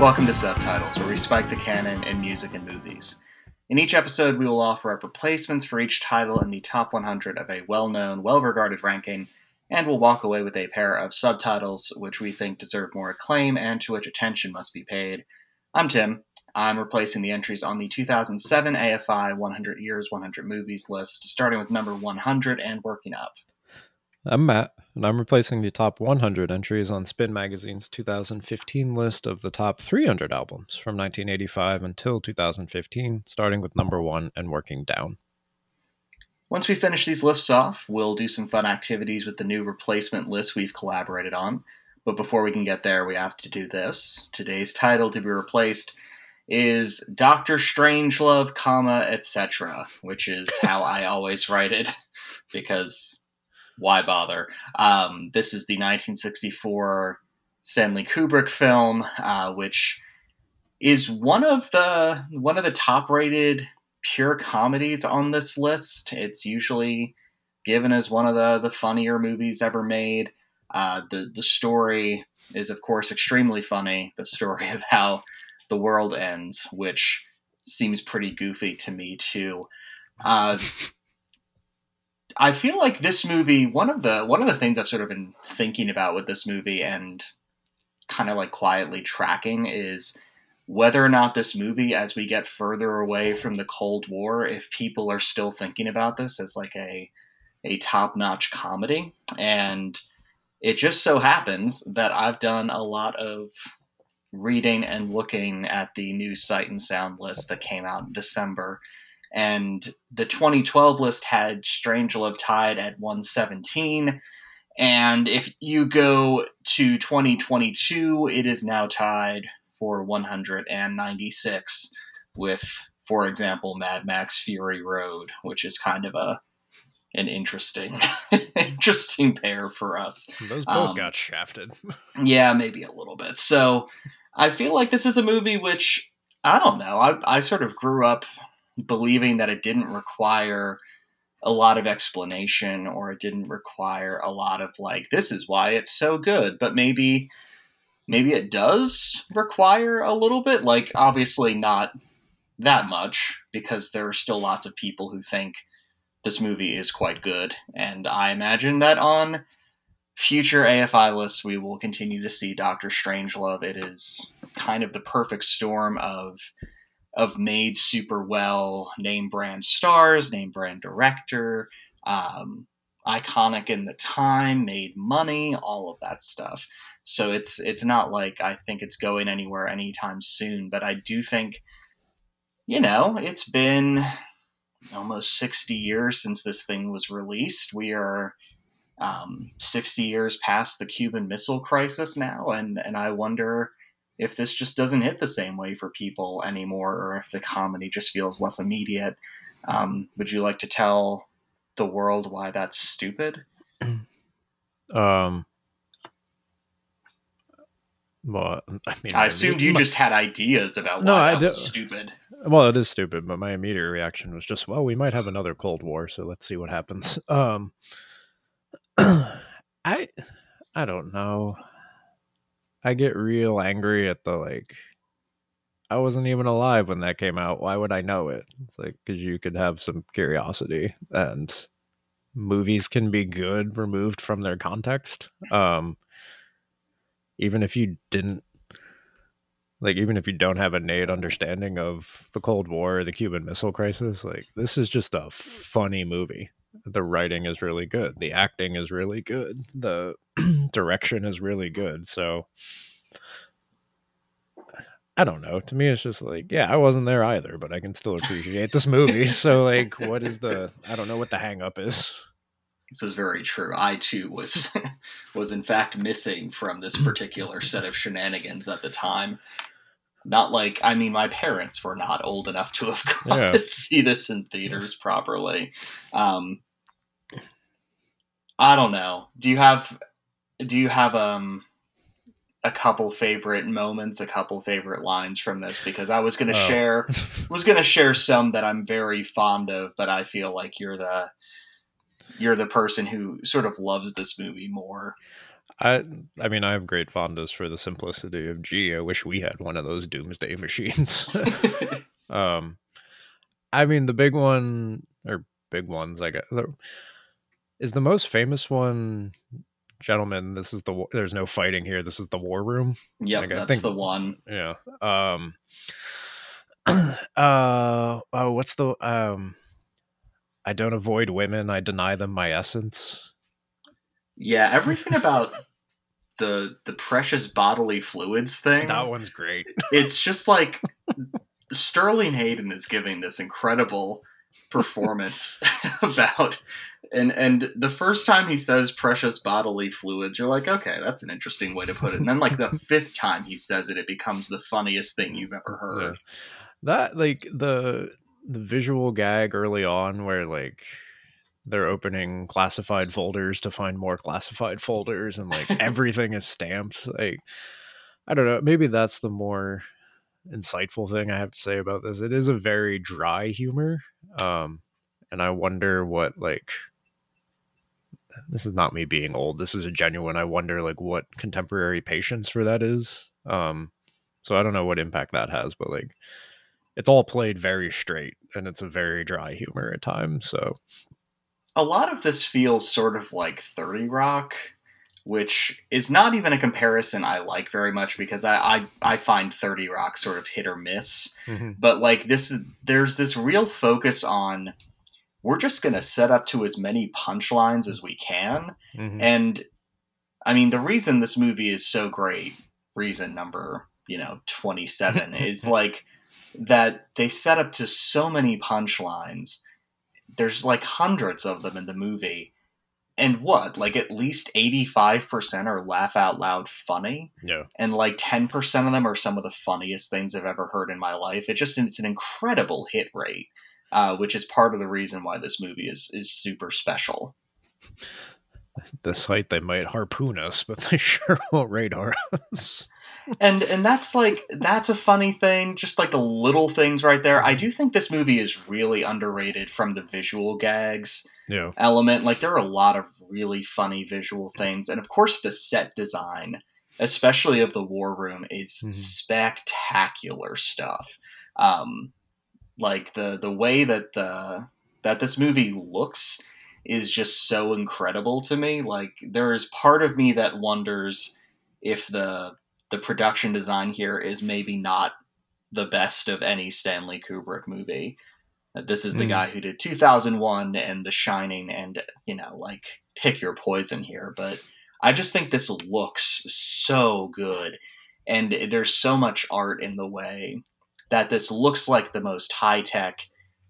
Welcome to Subtitles, where we spike the canon in music and movies. In each episode, we will offer up replacements for each title in the top 100 of a well-known, well-regarded ranking, and we'll walk away with a pair of subtitles which we think deserve more acclaim and to which attention must be paid. I'm Tim. I'm replacing the entries on the 2007 AFI 100 Years, 100 Movies list, starting with number 100 and working up. I'm Matt, and I'm replacing the top 100 entries on Spin Magazine's 2015 list of the top 300 albums from 1985 until 2015, starting with number 1 and working down. Once we finish these lists off, we'll do some fun activities with the new replacement list we've collaborated on. But before we can get there, we have to do this. Today's title to be replaced is Dr. Strangelove, etc., which is how I always write it, because why bother? This is the 1964 Stanley Kubrick film, which is one of the top-rated pure comedies on this list. It's usually given as one of the funnier movies ever made. The story is, of course, extremely funny. The story of how the world ends, which seems pretty goofy to me too. I feel like this movie, one of the things I've sort of been thinking about with this movie and kind of like quietly tracking is whether or not this movie, as we get further away from the Cold War, if people are still thinking about this as like a top-notch comedy. And it just so happens that I've done a lot of reading and looking at the new Sight and Sound list that came out in December. And the 2012 list had Strangelove tied at 117. And if you go to 2022, it is now tied for 196 with, for example, Mad Max Fury Road, which is kind of an interesting pair for us. Those both got shafted. Yeah, maybe a little bit. So I feel like this is a movie which, I don't know, I sort of grew up believing that it didn't require a lot of explanation, or it didn't require a lot of like, this is why it's so good. But maybe it does require a little bit, like obviously not that much, because there are still lots of people who think this movie is quite good. And I imagine that on future AFI lists, we will continue to see Dr. Strangelove. It is kind of the perfect storm of made super well, name brand stars, name brand director, iconic in the time, made money, all of that stuff. So it's not like I think it's going anywhere anytime soon, but I do think, it's been almost 60 years since this thing was released. We are 60 years past the Cuban Missile Crisis now, and I wonder if this just doesn't hit the same way for people anymore, or if the comedy just feels less immediate. Would you like to tell the world why that's stupid? Well, I assumed you just had ideas about why that was stupid. Well, it is stupid, but my immediate reaction was just, well, we might have another Cold War, so let's see what happens. I don't know. I get real angry at I wasn't even alive when that came out. Why would I know it? It's like, because you could have some curiosity, and movies can be good removed from their context. Even if you don't have an innate understanding of the Cold War or the Cuban Missile Crisis, this is just a funny movie. The writing is really good. The acting is really good. The direction is really good. So I don't know. To me, it's just I wasn't there either, but I can still appreciate this movie. So I don't know what the hang up is. This is very true. I too was in fact missing from this particular set of shenanigans at the time. Not my parents were not old enough to have gone to see this in theaters properly. I don't know. Do you have a couple favorite moments, a couple favorite lines from this? Because I was going to share some that I'm very fond of, but I feel like you're the person who sort of loves this movie more. I I mean, I have great fondness for the simplicity of, gee, I wish we had one of those doomsday machines. um, I mean, the big one, or big ones, I guess, is the most famous one. Gentlemen, this is there's no fighting here. This is the war room. Yep, Like, I that's think, the one. yeah. Oh, what's the I don't avoid women, I deny them my essence. Yeah, everything about the precious bodily fluids thing. That one's great. It's just like Sterling Hayden is giving this incredible performance about and the first time he says precious bodily fluids, you're like, okay, that's an interesting way to put it. And then like the fifth time he says it, it becomes the funniest thing you've ever heard. Yeah. That, like, the visual gag early on where, like, they're opening classified folders to find more classified folders, and like everything is stamped. Like, I don't know, maybe that's the more insightful thing I have to say about this. It is a very dry humor. And I wonder what, like, this is not me being old, this is a genuine, I wonder like what contemporary patience for that is. So I don't know what impact that has, but like, it's all played very straight and it's a very dry humor at times. So A lot of this feels sort of like 30 Rock, which is not even a comparison I like very much because I find 30 Rock sort of hit or miss. mm-hmm. But like there's this real focus on we're just going to set up to as many punchlines as we can. Mm-hmm. And I mean, the reason this movie is so great, reason number, 27, is like that they set up to so many punchlines. There's like hundreds of them in the movie. And what? Like at least 85% are laugh out loud funny. Yeah. And like 10% of them are some of the funniest things I've ever heard in my life. It's an incredible hit rate, which is part of the reason why this movie is super special. The site, they might harpoon us, but they sure won't radar us. And that's a funny thing, just like the little things right there. I do think this movie is really underrated from the visual gags element. Like there are a lot of really funny visual things, and of course the set design, especially of the war room, is spectacular stuff. Like the way that that this movie looks is just so incredible to me. Like there is part of me that wonders if the production design here is maybe not the best of any Stanley Kubrick movie. This is the guy who did 2001 and The Shining, and like pick your poison here. But I just think this looks so good, and there's so much art in the way that this looks like the most high-tech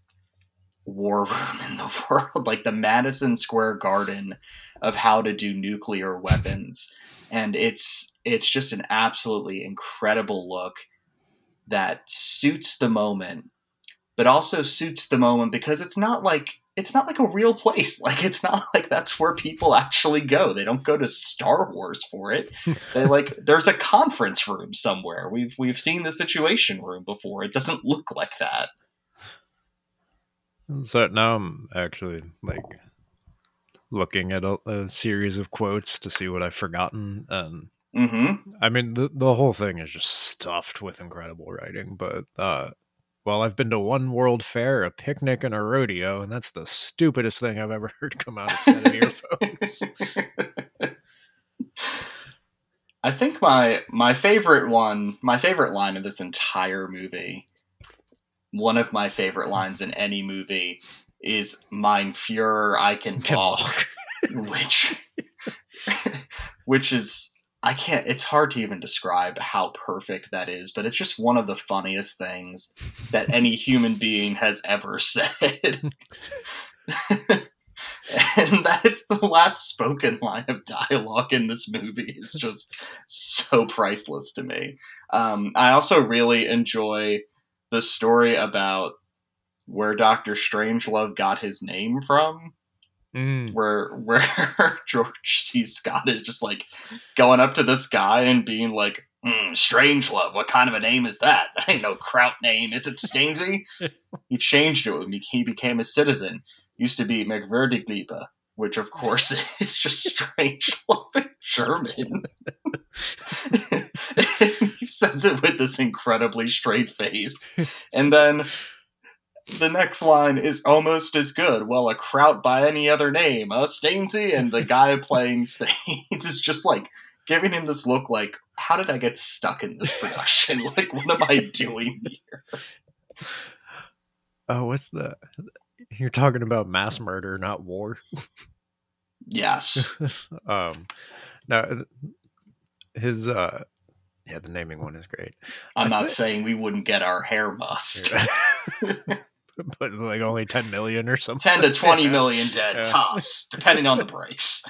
war room in the world, like the Madison Square Garden of how to do nuclear weapons. And it's just an absolutely incredible look that suits the moment, but also suits the moment because it's not like a real place. Like it's not like that's where people actually go. They don't go to Star Wars for it. They there's a conference room somewhere. We've seen the Situation Room before. It doesn't look like that. So now I'm actually like looking at a series of quotes to see what I've forgotten, and I mean the whole thing is just stuffed with incredible writing. But well, I've been to one world fair, a picnic, and a rodeo, and that's the stupidest thing I've ever heard come out of set of earphones. I think my favorite line of this entire movie, one of my favorite lines in any movie, is "Mein Führer, I can walk," which is it's hard to even describe how perfect that is, but it's just one of the funniest things that any human being has ever said. And that it's the last spoken line of dialogue in this movie is just so priceless to me. I also really enjoy the story about where Dr. Strangelove got his name from. Where George C. Scott is just like going up to this guy and being like, Strangelove, what kind of a name is that? That ain't no kraut name. Is it Stingsy? He changed it. He became a citizen. Used to be McVerdiglipa. which of course is just strange love in German. He says it with this incredibly straight face. And then the next line is almost as good. Well, a kraut by any other name, Stainsy? And the guy playing Staines is just like giving him this look like, how did I get stuck in this production? Like, what am I doing here? Oh, what's the... You're talking about mass murder, not war. Yes. No, his the naming one is great. I'm not saying we wouldn't get our hair mussed. But like only 10 million or something. 10 to 20 million dead tops, depending on the breaks.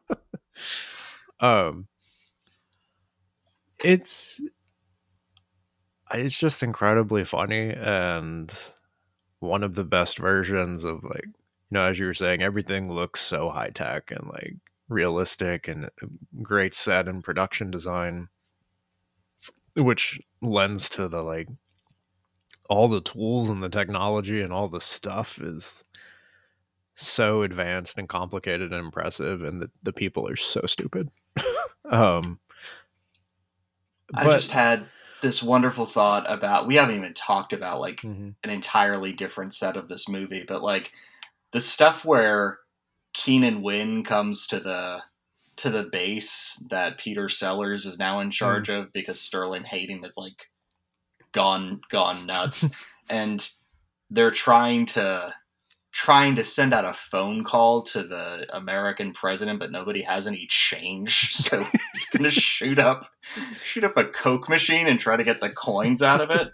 It's just incredibly funny, and one of the best versions of, like, as you were saying, everything looks so high tech and like realistic, and great set and production design, which lends to the like all the tools and the technology and all the stuff is so advanced and complicated and impressive, and the people are so stupid. I just had this wonderful thought about, we haven't even talked about like an entirely different set of this movie, but like the stuff where Keenan Wynn comes to the base that Peter Sellers is now in charge of because Sterling Hayden is like gone nuts. And they're trying to send out a phone call to the American president, but nobody has any change, so he's gonna shoot up a Coke machine and try to get the coins out of it.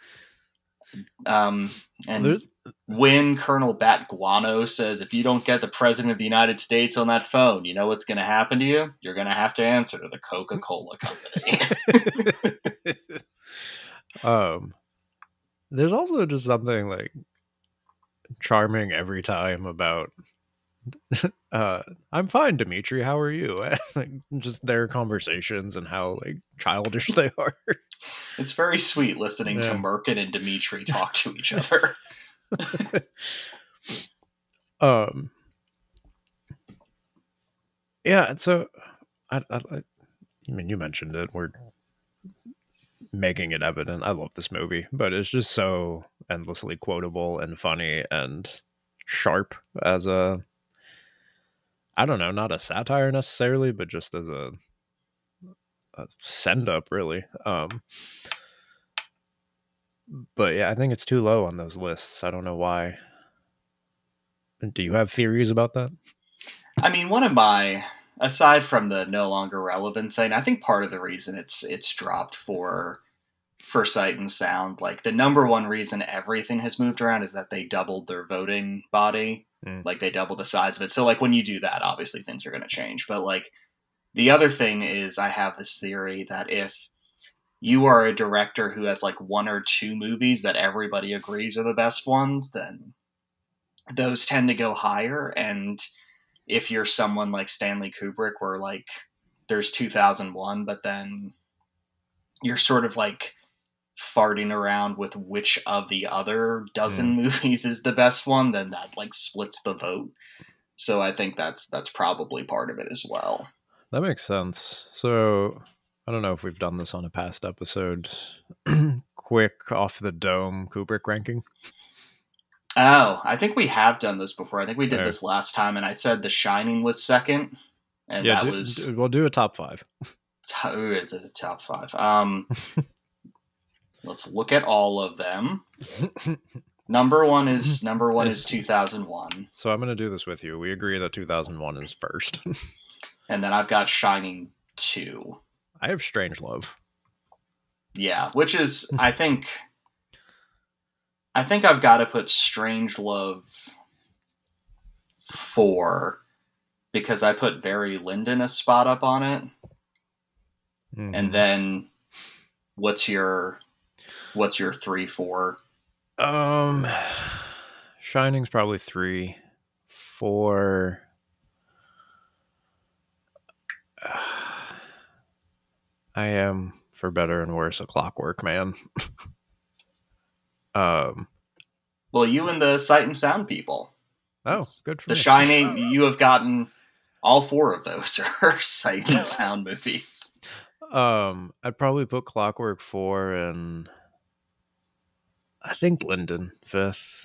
And when Colonel Bat Guano says, if you don't get the president of the United States on that phone, you know what's going to happen to you? You're going to have to answer to the Coca-Cola company. There's also just something like charming every time about I'm fine, Dimitri, how are you? Like, just their conversations and how like childish they are. It's very sweet listening to Merkin and Dimitri talk to each other. Yeah, so I mean, you mentioned it, we're making it evident, I love this movie, but it's just so endlessly quotable and funny and sharp as a, I don't know, not a satire necessarily, but just as a send up, really. But yeah, I think it's too low on those lists. I don't know why. Do you have theories about that? I mean, aside from the no longer relevant thing, I think part of the reason it's dropped for Sight and Sound, like the number one reason everything has moved around is that they doubled their voting body. Like they doubled the size of it. So like when you do that, obviously things are going to change. But like the other thing is, I have this theory that if you are a director who has like one or two movies that everybody agrees are the best ones, then those tend to go higher. And if you're someone like Stanley Kubrick, where like there's 2001, but then you're sort of like farting around with which of the other dozen movies is the best one, then that like splits the vote. So I think that's probably part of it as well. That makes sense. So I don't know if we've done this on a past episode. Quick off the dome Kubrick ranking. Oh, I think we have done this before. I think we did this last time, and I said The Shining was second, and we'll do a top 5. It's a top 5. Let's look at all of them. Number one is 2001. So I'm going to do this with you. We agree that 2001 is first. And then I've got Shining 2. I have Strangelove. Yeah, which is, I think I've got to put Strangelove 4 because I put Barry Lyndon a spot up on it. Mm-hmm. And then what's your 3, 4? Shining's probably 3. 4. I am, for better and worse, a Clockwork Man. Well, you and the Sight and Sound people. Oh, good for The me. Shining. You have gotten all 4 of those are Sight and Sound movies. I'd probably put Clockwork 4 and I think Linden 5th.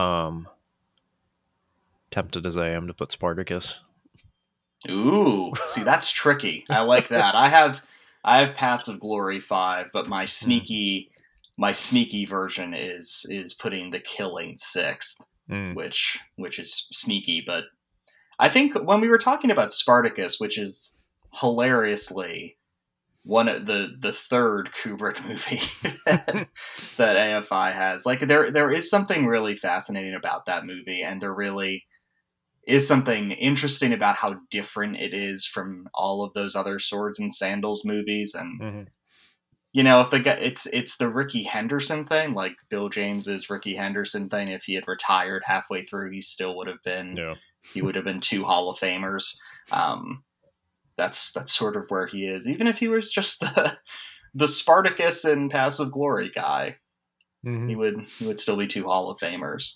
Tempted as I am to put Spartacus. Ooh, see, that's tricky. I like that. I have Paths of Glory 5, but my sneaky version is putting The Killing 6th, which is sneaky. But I think when we were talking about Spartacus, which is hilariously one of the third Kubrick movie that AFI has, like there is something really fascinating about that movie, and there really is something interesting about how different it is from all of those other Swords and Sandals movies. And you know, if it's the Ricky Henderson thing, like Bill James's Ricky Henderson thing. If he had retired halfway through, he still would have been he would have been 2 Hall of Famers. That's sort of where he is. Even if he was just the Spartacus and Paths of Glory guy, he would still be 2 Hall of Famers.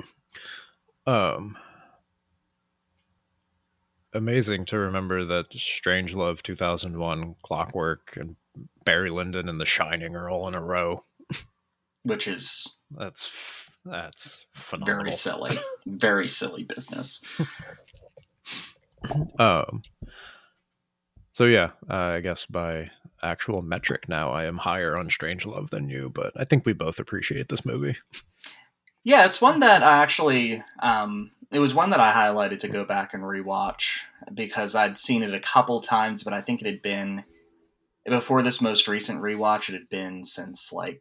Amazing to remember that Strangelove 2001, Clockwork, and Barry Lyndon and The Shining are all in a row. Which is that's phenomenal. Very silly business. So yeah, I guess by actual metric now, I am higher on Strangelove than you, but I think we both appreciate this movie. Yeah, it's one that I actually, it was one that I highlighted to go back and rewatch because I'd seen it a couple times, but I think it had been, before this most recent rewatch, it had been since like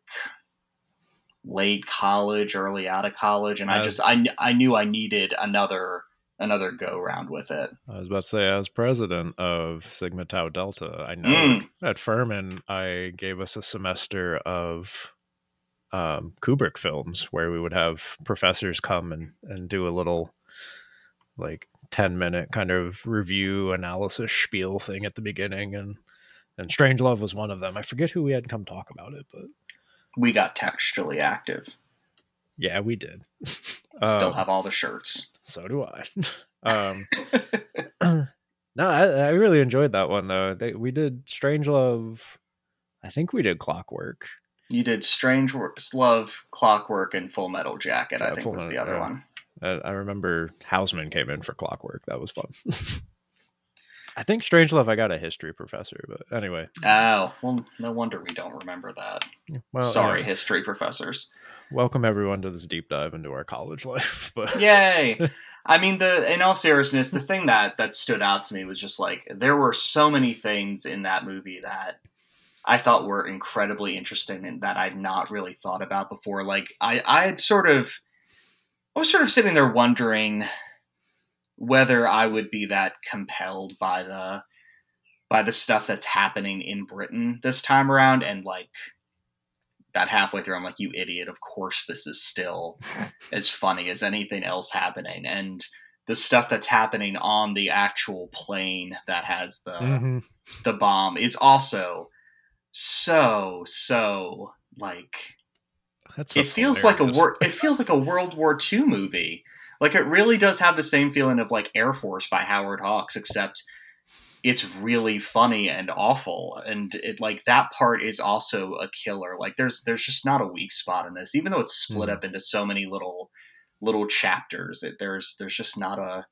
late college, early out of college, and I knew I needed another go round with it. I was about to say, as president of Sigma Tau Delta, I know at Furman, I gave us a semester of Kubrick films where we would have professors come and do a little like 10-minute kind of review analysis spiel thing at the beginning, and Strangelove was one of them. I forget who we had come talk about it, but we got textually active. Yeah, we did. Still have all the shirts. So do I. No, I really enjoyed that one though. We did Strangelove. I think we did Clockwork. You did Strangelove, Clockwork, and Full Metal Jacket. I think was the other one. I remember Hausman came in for Clockwork. That was fun. I think Strangelove, I got a history professor, but anyway. Oh, well, no wonder we don't remember that. Well, sorry, history professors. Welcome everyone to this deep dive into our college life. But yay! I mean, in all seriousness, the thing that stood out to me was just like there were so many things in that movie that I thought were incredibly interesting and that I'd not really thought about before. Like I was sort of sitting there wondering whether I would be that compelled by the stuff that's happening in Britain this time around, and like that halfway through, I'm like, you idiot, of course this is still as funny as anything else happening. And the stuff that's happening on the actual plane that has the bomb is also so like it feels hilarious. It feels like a World War II movie. Like it really does have the same feeling of like Air Force by Howard Hawks, except it's really funny and awful, and it like that part is also a killer. Like there's just not a weak spot in this, even though it's split up into so many little chapters. There's just not a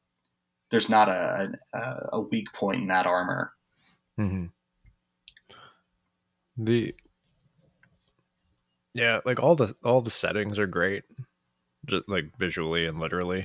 weak point in that armor. Mm-hmm. Like all the settings are great, just like visually and literally.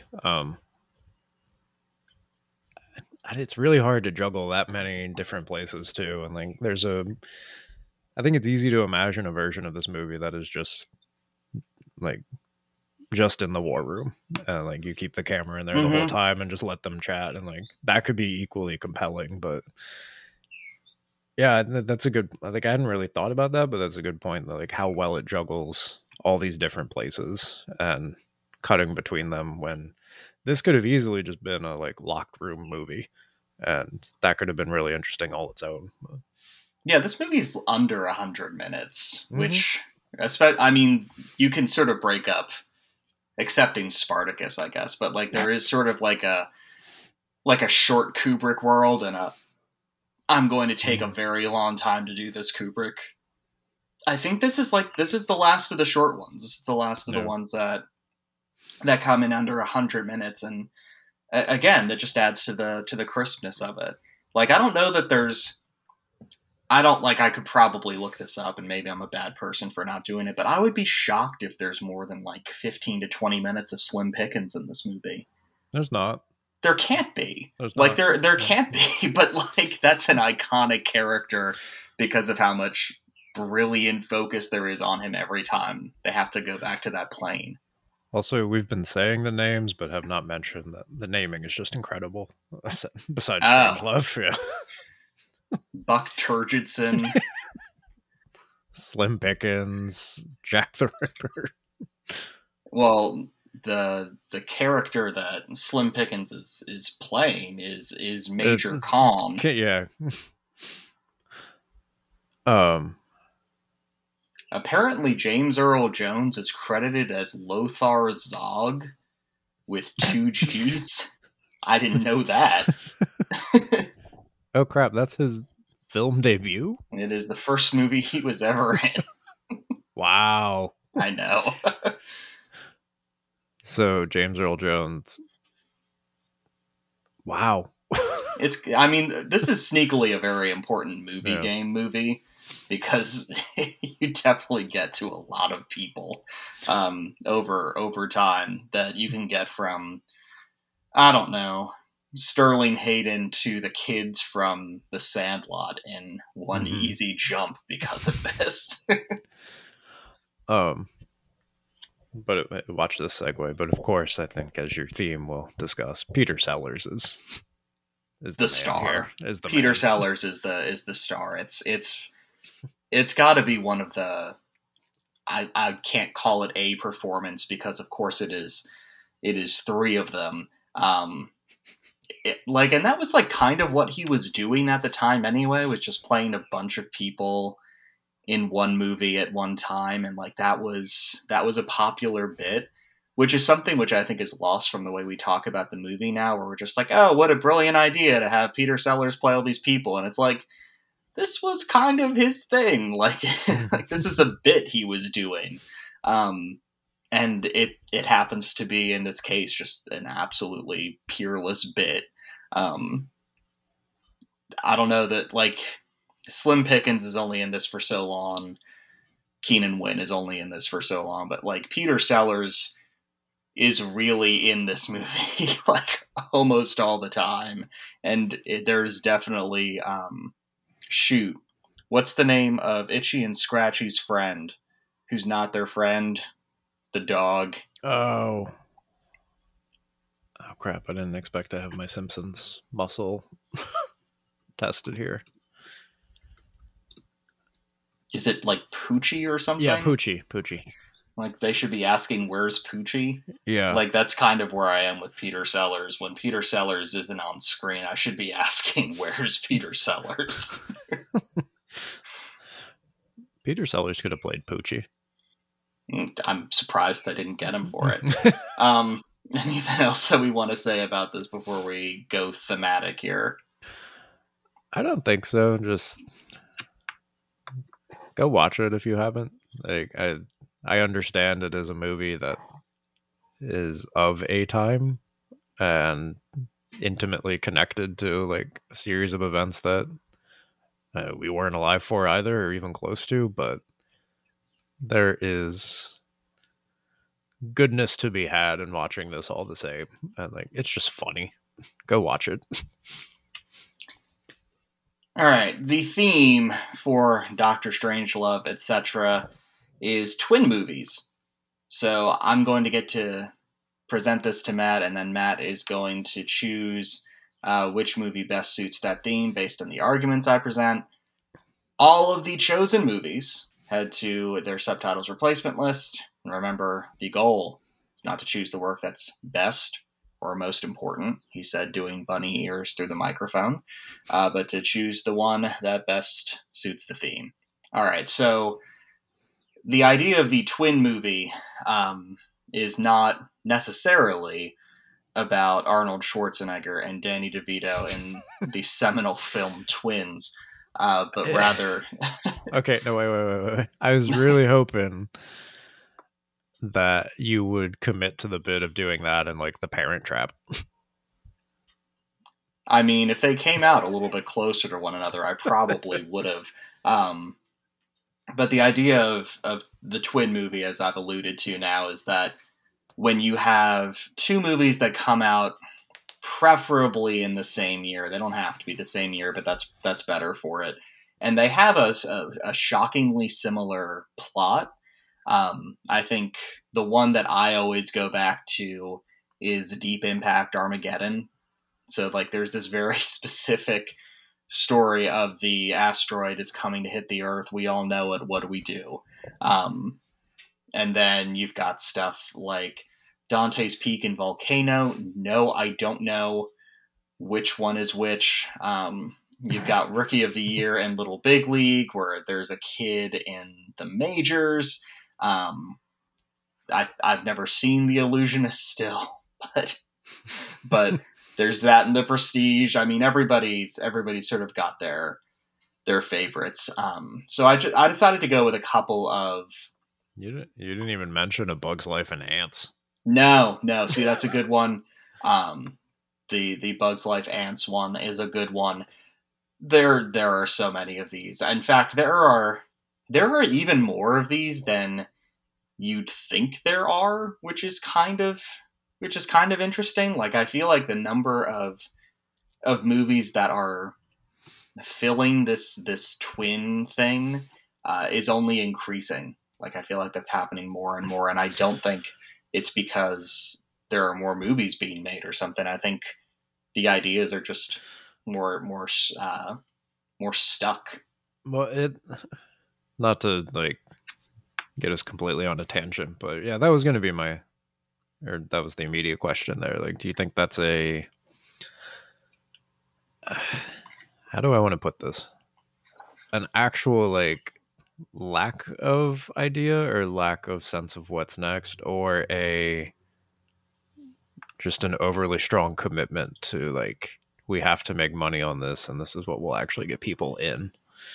It's really hard to juggle that many different places too, and like I think it's easy to imagine a version of this movie that is just like just in the war room, and like you keep the camera in there the whole time and just let them chat, and like that could be equally compelling. But yeah, that's a good. Like I hadn't really thought about that, but that's a good point. Like how well it juggles all these different places and cutting between them, when this could have easily just been a like locked room movie, and that could have been really interesting all its own. Yeah, this movie's under 100 minutes, which I mean, you can sort of break up excepting Spartacus, I guess. But like there is sort of like a short Kubrick world and a I'm going to take a very long time to do this Kubrick. I think this is the last of the short ones. This is the last of the ones that come in under 100 minutes, and again, that just adds to the crispness of it. Like, I don't know that there's. I could probably look this up, and maybe I'm a bad person for not doing it, but I would be shocked if there's more than like 15 to 20 minutes of Slim Pickens in this movie. There's not. There can't be. There can't be, but like that's an iconic character because of how much brilliant focus there is on him every time they have to go back to that plane. Also, we've been saying the names, but have not mentioned that the naming is just incredible. Besides Strangelove, yeah. Buck Turgidson, Slim Pickens, Jack the Ripper. Well, the character that Slim Pickens is playing is Major Kong. Yeah. Apparently, James Earl Jones is credited as Lothar Zog with 2 G's. I didn't know that. Oh crap! That's his film debut. It is the first movie he was ever in. Wow. I know. So James Earl Jones. Wow. This is sneakily a very important movie because you definitely get to a lot of people over time that you can get from, I don't know, Sterling Hayden to the kids from The Sandlot in one easy jump because of this. But watch this segue. But of course, I think as your theme, we'll discuss Peter Sellers is the star. Peter Sellers is the star. It's got to be one of the. I can't call it a performance because of course it is 3 of them. And that was like kind of what he was doing at the time anyway, was just playing a bunch of people in one movie at one time, and like that was a popular bit, which is something which I think is lost from the way we talk about the movie now, where we're just like, oh, what a brilliant idea to have Peter Sellers play all these people, and it's like, this was kind of his thing, like this is a bit he was doing, and it happens to be in this case just an absolutely peerless bit. I don't know that like. Slim Pickens is only in this for so long. Keenan Wynn is only in this for so long. But, like, Peter Sellers is really in this movie, like, almost all the time. And there's definitely, what's the name of Itchy and Scratchy's friend? Who's not their friend? The dog. Oh, crap. I didn't expect to have my Simpsons muscle tested here. Is it like Poochie or something? Yeah, Poochie. Like they should be asking, where's Poochie? Yeah. Like that's kind of where I am with Peter Sellers. When Peter Sellers isn't on screen, I should be asking, where's Peter Sellers? Peter Sellers could have played Poochie. I'm surprised I didn't get him for it. Anything else that we want to say about this before we go thematic here? I don't think so. Just go watch it if you haven't. Like I understand it is a movie that is of a time and intimately connected to like a series of events that we weren't alive for either or even close to, but there is goodness to be had in watching this all the same, and like it's just funny. Go watch it. All right, the theme for Doctor Strangelove, etc., is twin movies. So I'm going to get to present this to Matt, and then Matt is going to choose which movie best suits that theme based on the arguments I present. All of the chosen movies head to their subtitles replacement list. And remember, the goal is not to choose the work that's best or most important, he said, doing bunny ears through the microphone, but to choose the one that best suits the theme. All right, so the idea of the twin movie is not necessarily about Arnold Schwarzenegger and Danny DeVito in the seminal film Twins, but rather... Okay, no, wait. I was really hoping that you would commit to the bit of doing that in like The Parent Trap. I mean, if they came out a little bit closer to one another, I probably would have. But the idea of the twin movie, as I've alluded to now, is that when you have two movies that come out preferably in the same year, they don't have to be the same year, but that's better for it, and they have a shockingly similar plot. I think the one that I always go back to is Deep Impact Armageddon. So, like, there's this very specific story of the asteroid is coming to hit the Earth. We all know it. What do we do? And then you've got stuff like Dante's Peak and Volcano. No, I don't know which one is which. You've got Rookie of the Year and Little Big League, where there's a kid in the majors. I've never seen The Illusionist still, but there's that in The Prestige. I mean, everybody's sort of got their favorites. So I decided to go with a couple of... You didn't even mention A Bug's Life and Ants. No. See, that's a good one. The Bug's Life Ants one is a good one. There are so many of these. In fact, there are even more of these than you'd think there are, which is kind of interesting. Like, I feel like the number of movies that are filling this twin thing is only increasing. Like, I feel like that's happening more and more, and I don't think it's because there are more movies being made or something. I think the ideas are just more stuck. Well, not to like get us completely on a tangent, but yeah, that was going to be that was the immediate question there. Like, do you think that's how do I want to put this? An actual like lack of idea or lack of sense of what's next, or just an overly strong commitment to like, we have to make money on this and this is what will actually get people in?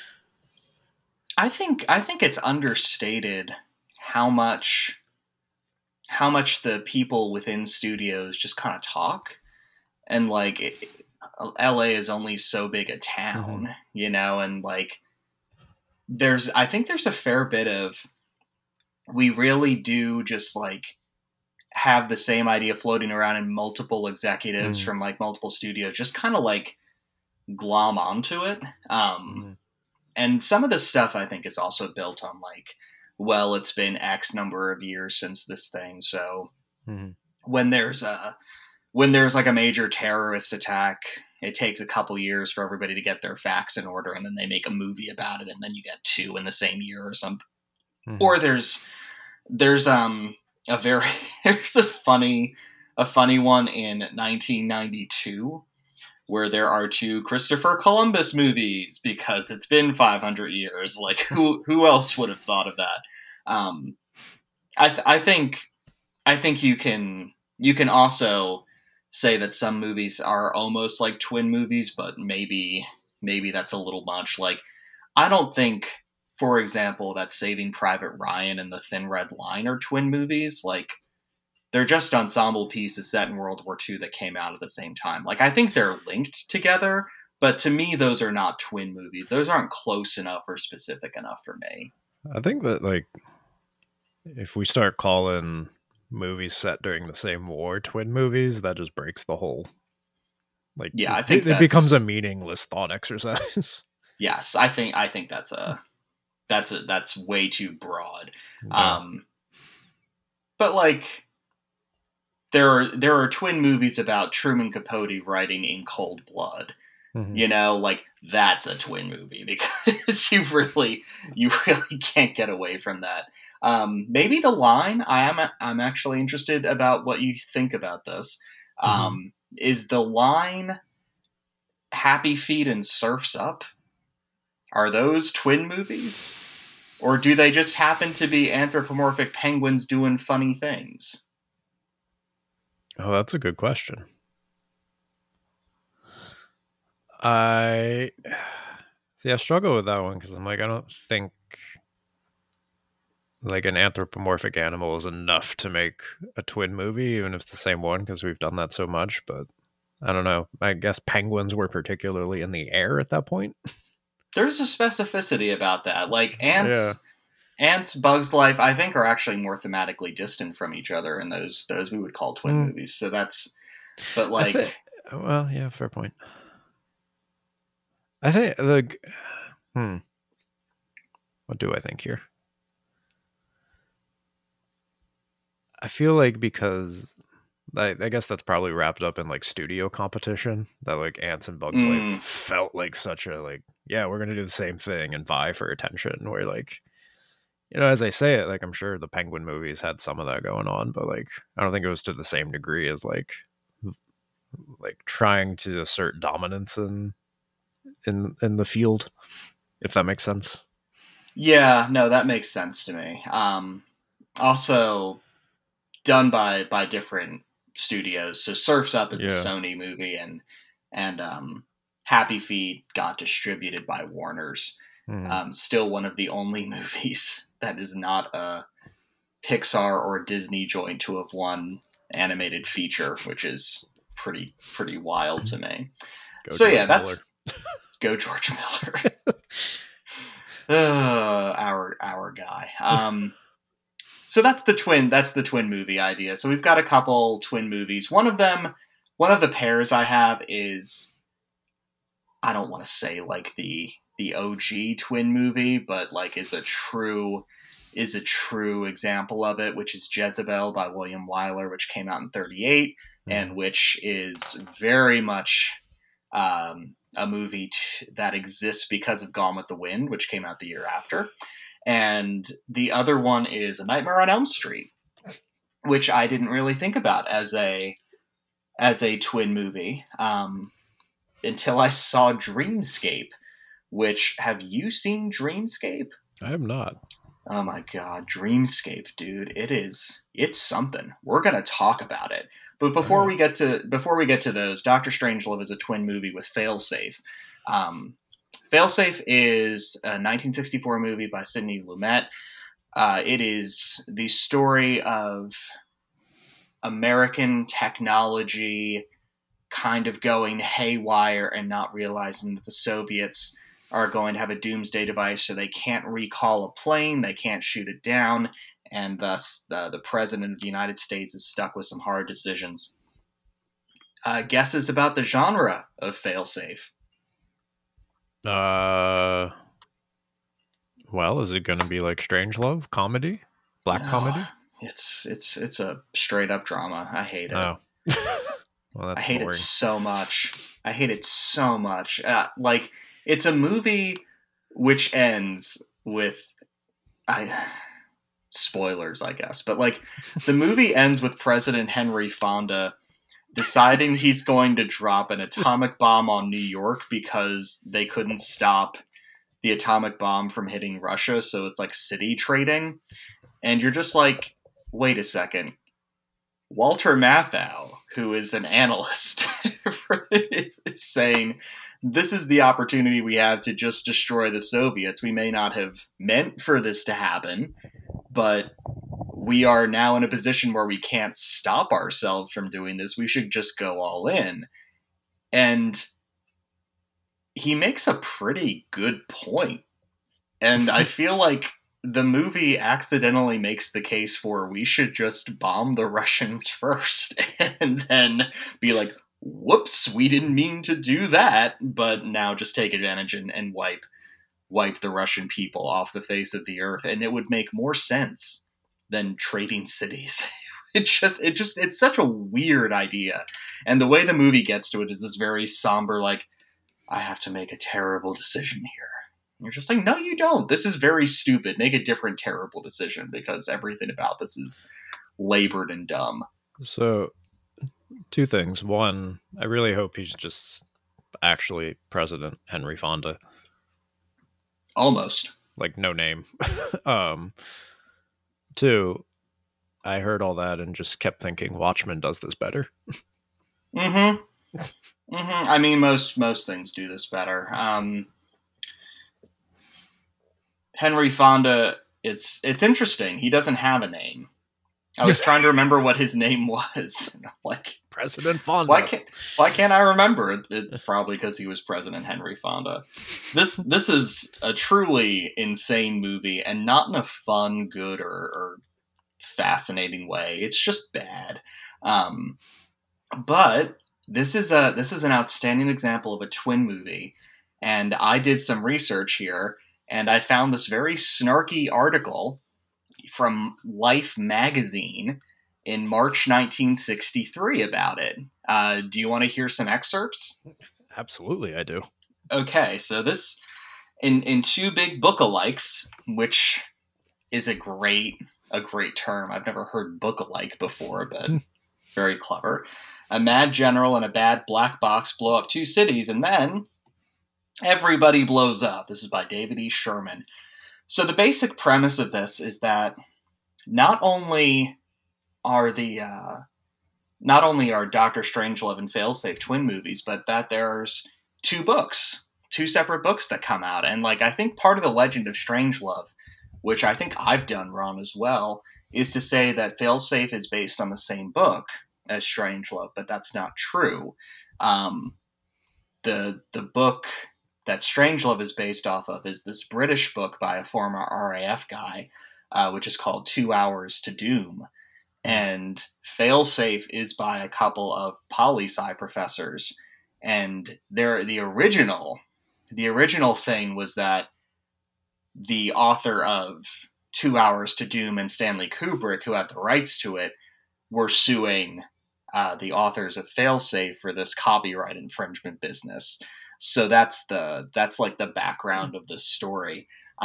I think it's understated how much the people within studios just kind of talk, and like LA is only so big a town, and like I think there's a fair bit of, we really do just like have the same idea floating around, and multiple executives from like multiple studios just kind of like glom onto it. And some of this stuff I think is also built on like, well, it's been X number of years since this thing. So when there's like a major terrorist attack, it takes a couple years for everybody to get their facts in order, and then they make a movie about it, and then you get two in the same year or something. Or there's there's a funny one in 1992 where there are two Christopher Columbus movies because it's been 500 years. Like, who else would have thought of that? I think you can also say that some movies are almost like twin movies, but maybe that's a little much. Like, I don't think, for example, that Saving Private Ryan and The Thin Red Line are twin movies. Like, they're just ensemble pieces set in World War II that came out at the same time. Like, I think they're linked together, but to me, those are not twin movies. Those aren't close enough or specific enough for me. I think that, like, if we start calling movies set during the same war twin movies, that just breaks the whole... Like, yeah, I think it becomes a meaningless thought exercise. Yes, I think that's way too broad. Yeah. But like, there are twin movies about Truman Capote writing In Cold Blood. Like, that's a twin movie because you really can't get away from that. Maybe The Line. I'm actually interested about what you think about this. Is The Line Happy Feet and Surf's Up? Are those twin movies? Or do they just happen to be anthropomorphic penguins doing funny things? Oh, that's a good question. I see. I struggle with that one because I'm like, I don't think like an anthropomorphic animal is enough to make a twin movie, even if it's the same one, because we've done that so much. But I don't know. I guess penguins were particularly in the air at that point. There's a specificity about that. Like Yeah. ants, Bugs Life, I think are actually more thematically distant from each other in those we would call twin movies. So that's, but I think. like, Well, yeah, fair point. I think like, what do I think here? I feel like because I guess that's probably wrapped up in like studio competition that like Ants and Bugs Life felt like such a like, yeah, we're gonna do the same thing and vie for attention. Where like, as I say it, like I'm sure the Penguin movies had some of that going on, but like I don't think it was to the same degree as like trying to assert dominance in the field, if that makes sense. yeah, no, that makes sense to me. Also done by different studios. So Surf's Up is a Sony movie, and Happy Feet got distributed by Warner's. Still one of the only movies that is not a Pixar or Disney joint to have won animated feature, which is pretty wild to me. Go so George yeah, that's Go George Miller. Our guy. So that's the twin movie idea. So we've got a couple twin movies. One of the pairs I have is, I don't want to say like the OG twin movie, but like is a true example of it, which is Jezebel by William Wyler, which came out in 1938, and which is very much a movie that exists because of Gone with the Wind, which came out the year after. And the other one is A Nightmare on Elm Street, which I didn't really think about as a twin movie until I saw Dreamscape. Which, have you seen Dreamscape? I have not. Oh my god, Dreamscape, dude! It's something. We're gonna talk about it, but before we get to those, Doctor Strangelove is a twin movie with Failsafe. Failsafe is a 1964 movie by Sidney Lumet. It is the story of American technology kind of going haywire and not realizing that the Soviets are going to have a doomsday device, so they can't recall a plane, they can't shoot it down, and thus the President of the United States is stuck with some hard decisions. Guesses about the genre of Failsafe? Well, is it going to be like Strangelove? Comedy? Black comedy? It's a straight up drama. I hate it. Oh. Well, that's I hate it so much. Like, it's a movie which ends with spoilers, I guess, but like the movie ends with President Henry Fonda deciding he's going to drop an atomic bomb on New York because they couldn't stop the atomic bomb from hitting Russia, so it's like city trading. And you're just like, wait a second. Walter Matthau, who is an analyst, is saying, this is the opportunity we have to just destroy the Soviets. We may not have meant for this to happen, but we are now in a position where we can't stop ourselves from doing this. We should just go all in. And he makes a pretty good point. And I feel like the movie accidentally makes the case for we should just bomb the Russians first and then be like, whoops, we didn't mean to do that, but now just take advantage and wipe the Russian people off the face of the earth. And it would make more sense than trading cities. It's such a weird idea. And the way the movie gets to it is this very somber, like, I have to make a terrible decision here. And you're just like, no, you don't. This is very stupid. Make a different terrible decision because everything about this is labored and dumb. So, two things. One, I really hope he's just actually President Henry Fonda. Almost. like no name. um, two, I heard all that and just kept thinking Watchmen does this better. Mm-hmm. Mm-hmm. I mean, most things do this better. Henry Fonda, it's interesting. He doesn't have a name. I was trying to remember what his name was. Like, President Fonda. Why can't I remember it? It's probably because he was President Henry Fonda. This is a truly insane movie, and not in a fun, good, or fascinating way. It's just bad. But this is an outstanding example of a twin movie, and I did some research here, and I found this very snarky article from Life magazine in March 1963 about it. Do you want to hear some excerpts? Absolutely, I do. Okay, so this in Two Big Book-alikes, which is a great term. I've never heard book-alike before, but very clever. A mad general and a bad black box blow up two cities, and then everybody blows up. This is by David E. Sherman. So the basic premise of this is that not only are Doctor Strangelove and Failsafe twin movies, but that there's two separate books that come out. And like, I think part of the legend of Strangelove, which I think I've done wrong as well, is to say that Failsafe is based on the same book as Strangelove, but that's not true. The book that Strangelove is based off of is this British book by a former RAF guy, which is called 2 Hours to Doom. And Failsafe is by a couple of poli-sci professors. And the original thing was that the author of 2 Hours to Doom and Stanley Kubrick, who had the rights to it, were suing the authors of Failsafe for this copyright infringement business. So that's like the background of this story,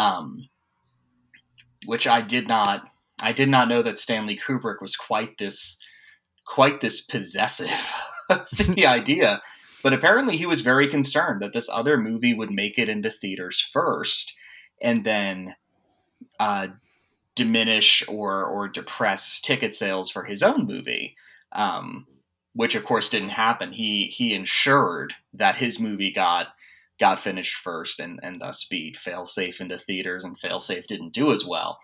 which I did not know that Stanley Kubrick was quite this possessive of the idea. But apparently he was very concerned that this other movie would make it into theaters first and then diminish or depress ticket sales for his own movie, which of course didn't happen. He ensured that his movie got finished first and thus beat Failsafe into theaters, and Failsafe didn't do as well.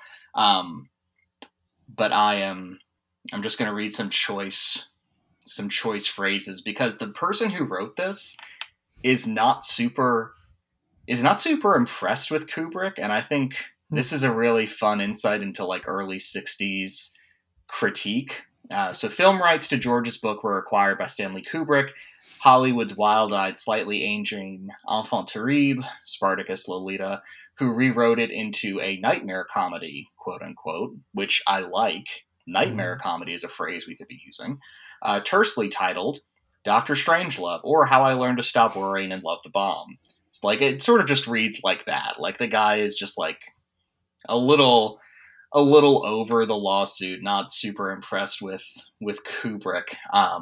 But I'm just going to read some choice phrases, because the person who wrote this is not super impressed with Kubrick, and I think this is a really fun insight into like early 60s critique. So film rights to George's book were acquired by Stanley Kubrick, Hollywood's wild-eyed, slightly aging enfant terrible, Spartacus Lolita, who rewrote it into a nightmare comedy, quote-unquote, which I like. Nightmare comedy is a phrase we could be using. Tersely titled Dr. Strangelove, or How I Learned to Stop Worrying and Love the Bomb. It's like, it sort of just reads like that. Like, the guy is just like a little over the lawsuit, not super impressed with Kubrick.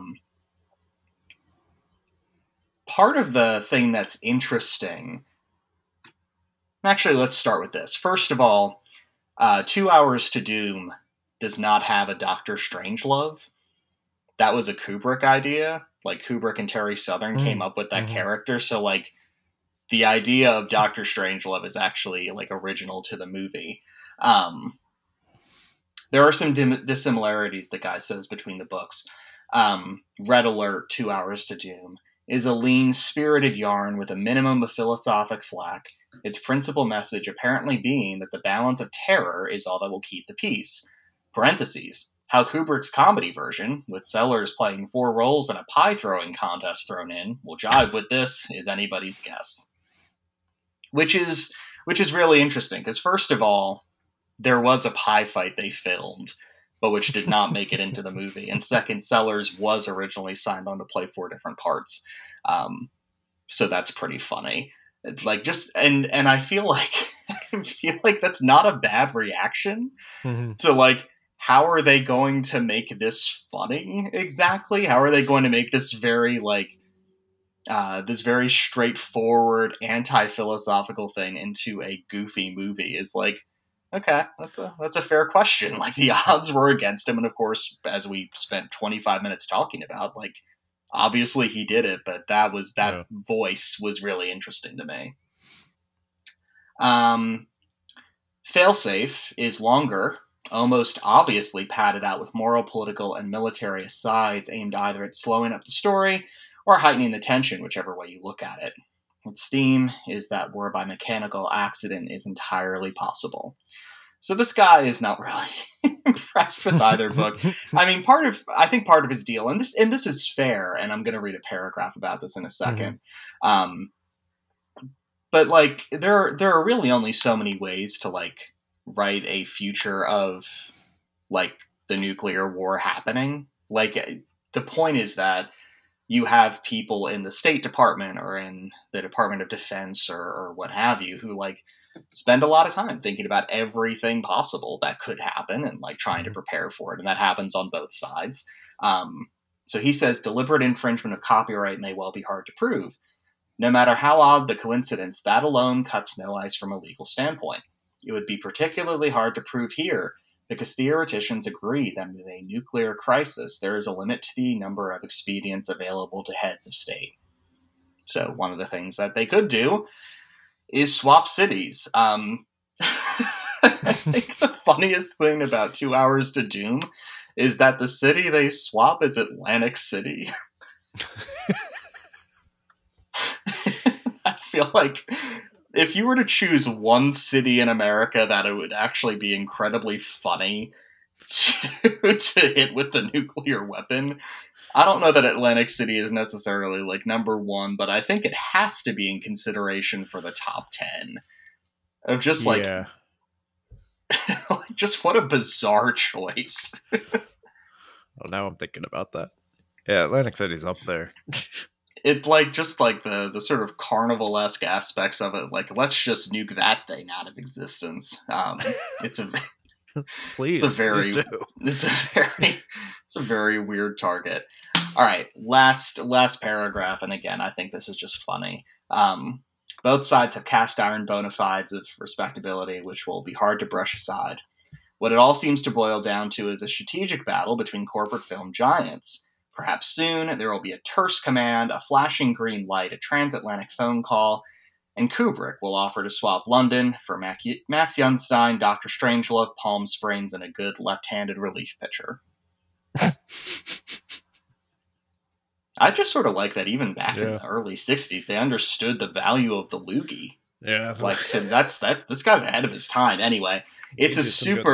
Part of the thing that's interesting... Actually, let's start with this. First of all, 2 Hours to Doom does not have a Dr. Strangelove. That was a Kubrick idea. Like, Kubrick and Terry Southern came up with that character. So, like, the idea of Dr. Strangelove is actually, like, original to the movie. There are some dissimilarities, the guy says, between the books. Red Alert, 2 Hours to Doom is a lean, spirited yarn with a minimum of philosophic flack, its principal message apparently being that the balance of terror is all that will keep the peace. Parentheses. How Kubrick's comedy version, with Sellers playing 4 roles and a pie-throwing contest thrown in, will jive with this is anybody's guess. Which is really interesting, because first of all, there was a pie fight they filmed, but which did not make it into the movie. And second, Sellers was originally signed on to play 4 different parts. So that's pretty funny. Like, just, and I feel like that's not a bad reaction to, like, how are they going to make this funny exactly? How are they going to make this very, like, this very straightforward anti-philosophical thing into a goofy movie is like, okay, that's a fair question. Like the odds were against him, and of course, as we spent 25 minutes talking about, like obviously he did it, but that Yeah. voice was really interesting to me. Failsafe is longer, almost obviously padded out with moral, political, and military asides aimed either at slowing up the story or heightening the tension, whichever way you look at it. Its theme is that war by mechanical accident is entirely possible. So this guy is not really impressed with either book. I mean, I think part of his deal, and this is fair, and I'm going to read a paragraph about this in a second. But like, there are really only so many ways to like write a future of like the nuclear war happening. Like, the point is that you have people in the State Department or in the Department of Defense or what have you who like spend a lot of time thinking about everything possible that could happen and like trying to prepare for it. And that happens on both sides. So he says deliberate infringement of copyright may well be hard to prove. No matter how odd the coincidence, that alone cuts no ice from a legal standpoint. It would be particularly hard to prove here because theoreticians agree that in a nuclear crisis, there is a limit to the number of expedients available to heads of state. So one of the things that they could do is swap cities. I think the funniest thing about 2 Hours to Doom is that the city they swap is Atlantic City. I feel like if you were to choose one city in America that it would actually be incredibly funny to hit with the nuclear weapon, I don't know that Atlantic City is necessarily like number one, but I think it has to be in consideration for the top 10 of just like, Yeah. just what a bizarre choice. Well, now I'm thinking about that. Yeah, Atlantic City's up there. It like just like the sort of carnival-esque aspects of it, like let's just nuke that thing out of existence. It's a Please, it's a very weird target. All right, last paragraph, and again, I think this is just funny. Both sides have cast iron bona fides of respectability, which will be hard to brush aside. What it all seems to boil down to is a strategic battle between corporate film giants. Perhaps soon there will be a terse command, a flashing green light, a transatlantic phone call, and Kubrick will offer to swap London for Max Junstein, Dr. Strangelove, Palm Springs, and a good left-handed relief pitcher. I just sort of like that even back in the early 60s, they understood the value of the loogie. Yeah. Like, this guy's ahead of his time. Anyway, it's a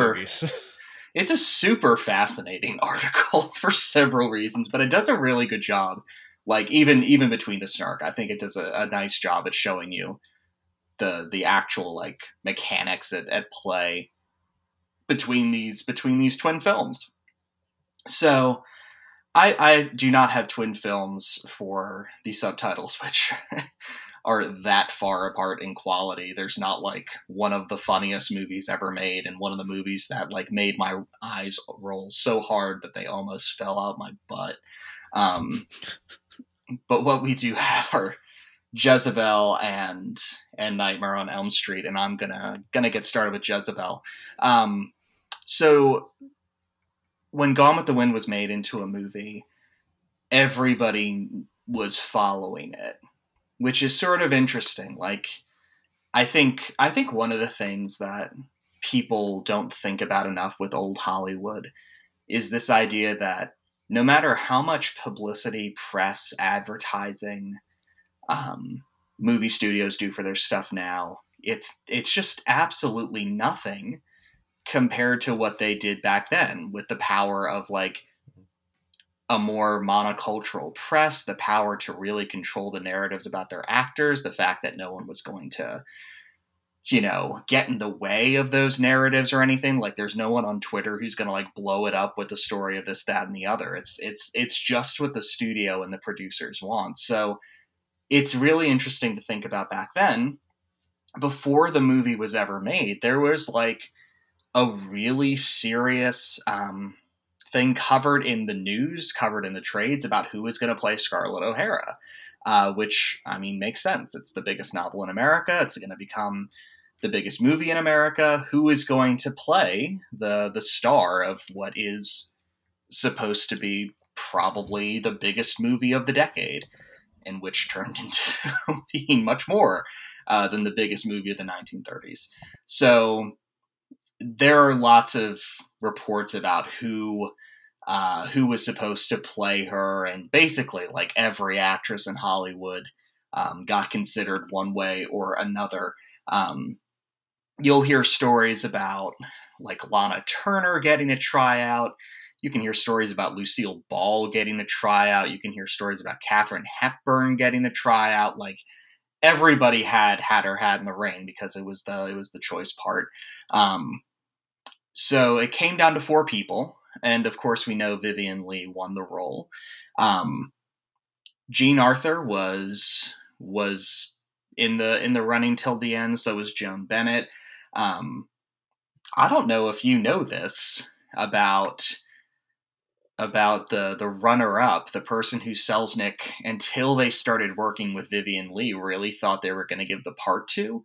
super fascinating article for several reasons, but it does a really good job. Like, even between the snark, I think it does a nice job at showing you the actual like mechanics at play between these twin films. So I do not have twin films for the subtitles, which are that far apart in quality. There's not like one of the funniest movies ever made and one of the movies that like made my eyes roll so hard that they almost fell out my butt. But what we do have are Jezebel and Nightmare on Elm Street, and I'm gonna get started with Jezebel. So when Gone with the Wind was made into a movie, everybody was following it, which is sort of interesting. Like, I think one of the things that people don't think about enough with old Hollywood is this idea that no matter how much publicity, press, advertising, movie studios do for their stuff now, it's just absolutely nothing compared to what they did back then with the power of like a more monocultural press, the power to really control the narratives about their actors, the fact that no one was going to, get in the way of those narratives or anything. Like, there's no one on Twitter who's going to like blow it up with the story of this, that, and the other. It's just what the studio and the producers want. So it's really interesting to think about back then. Before the movie was ever made, there was like a really serious thing covered in the news, covered in the trades about who was going to play Scarlett O'Hara. which, I mean, makes sense. It's the biggest novel in America. It's going to become the biggest movie in America. Who is going to play the star of what is supposed to be probably the biggest movie of the decade, and which turned into being much more than the biggest movie of the 1930s. So there are lots of reports about who was supposed to play her, and basically like every actress in Hollywood got considered one way or another. You'll hear stories about like Lana Turner getting a tryout. You can hear stories about Lucille Ball getting a tryout. You can hear stories about Katharine Hepburn getting a tryout. Like everybody had her hat in the ring because it was the choice part. So it came down to 4 people, and of course we know Vivien Leigh won the role. Jean Arthur was in the running till the end. So was Joan Bennett. I don't know if you know this about the runner-up, the person who Selznick, until they started working with Vivien Leigh, really thought they were going to give the part to.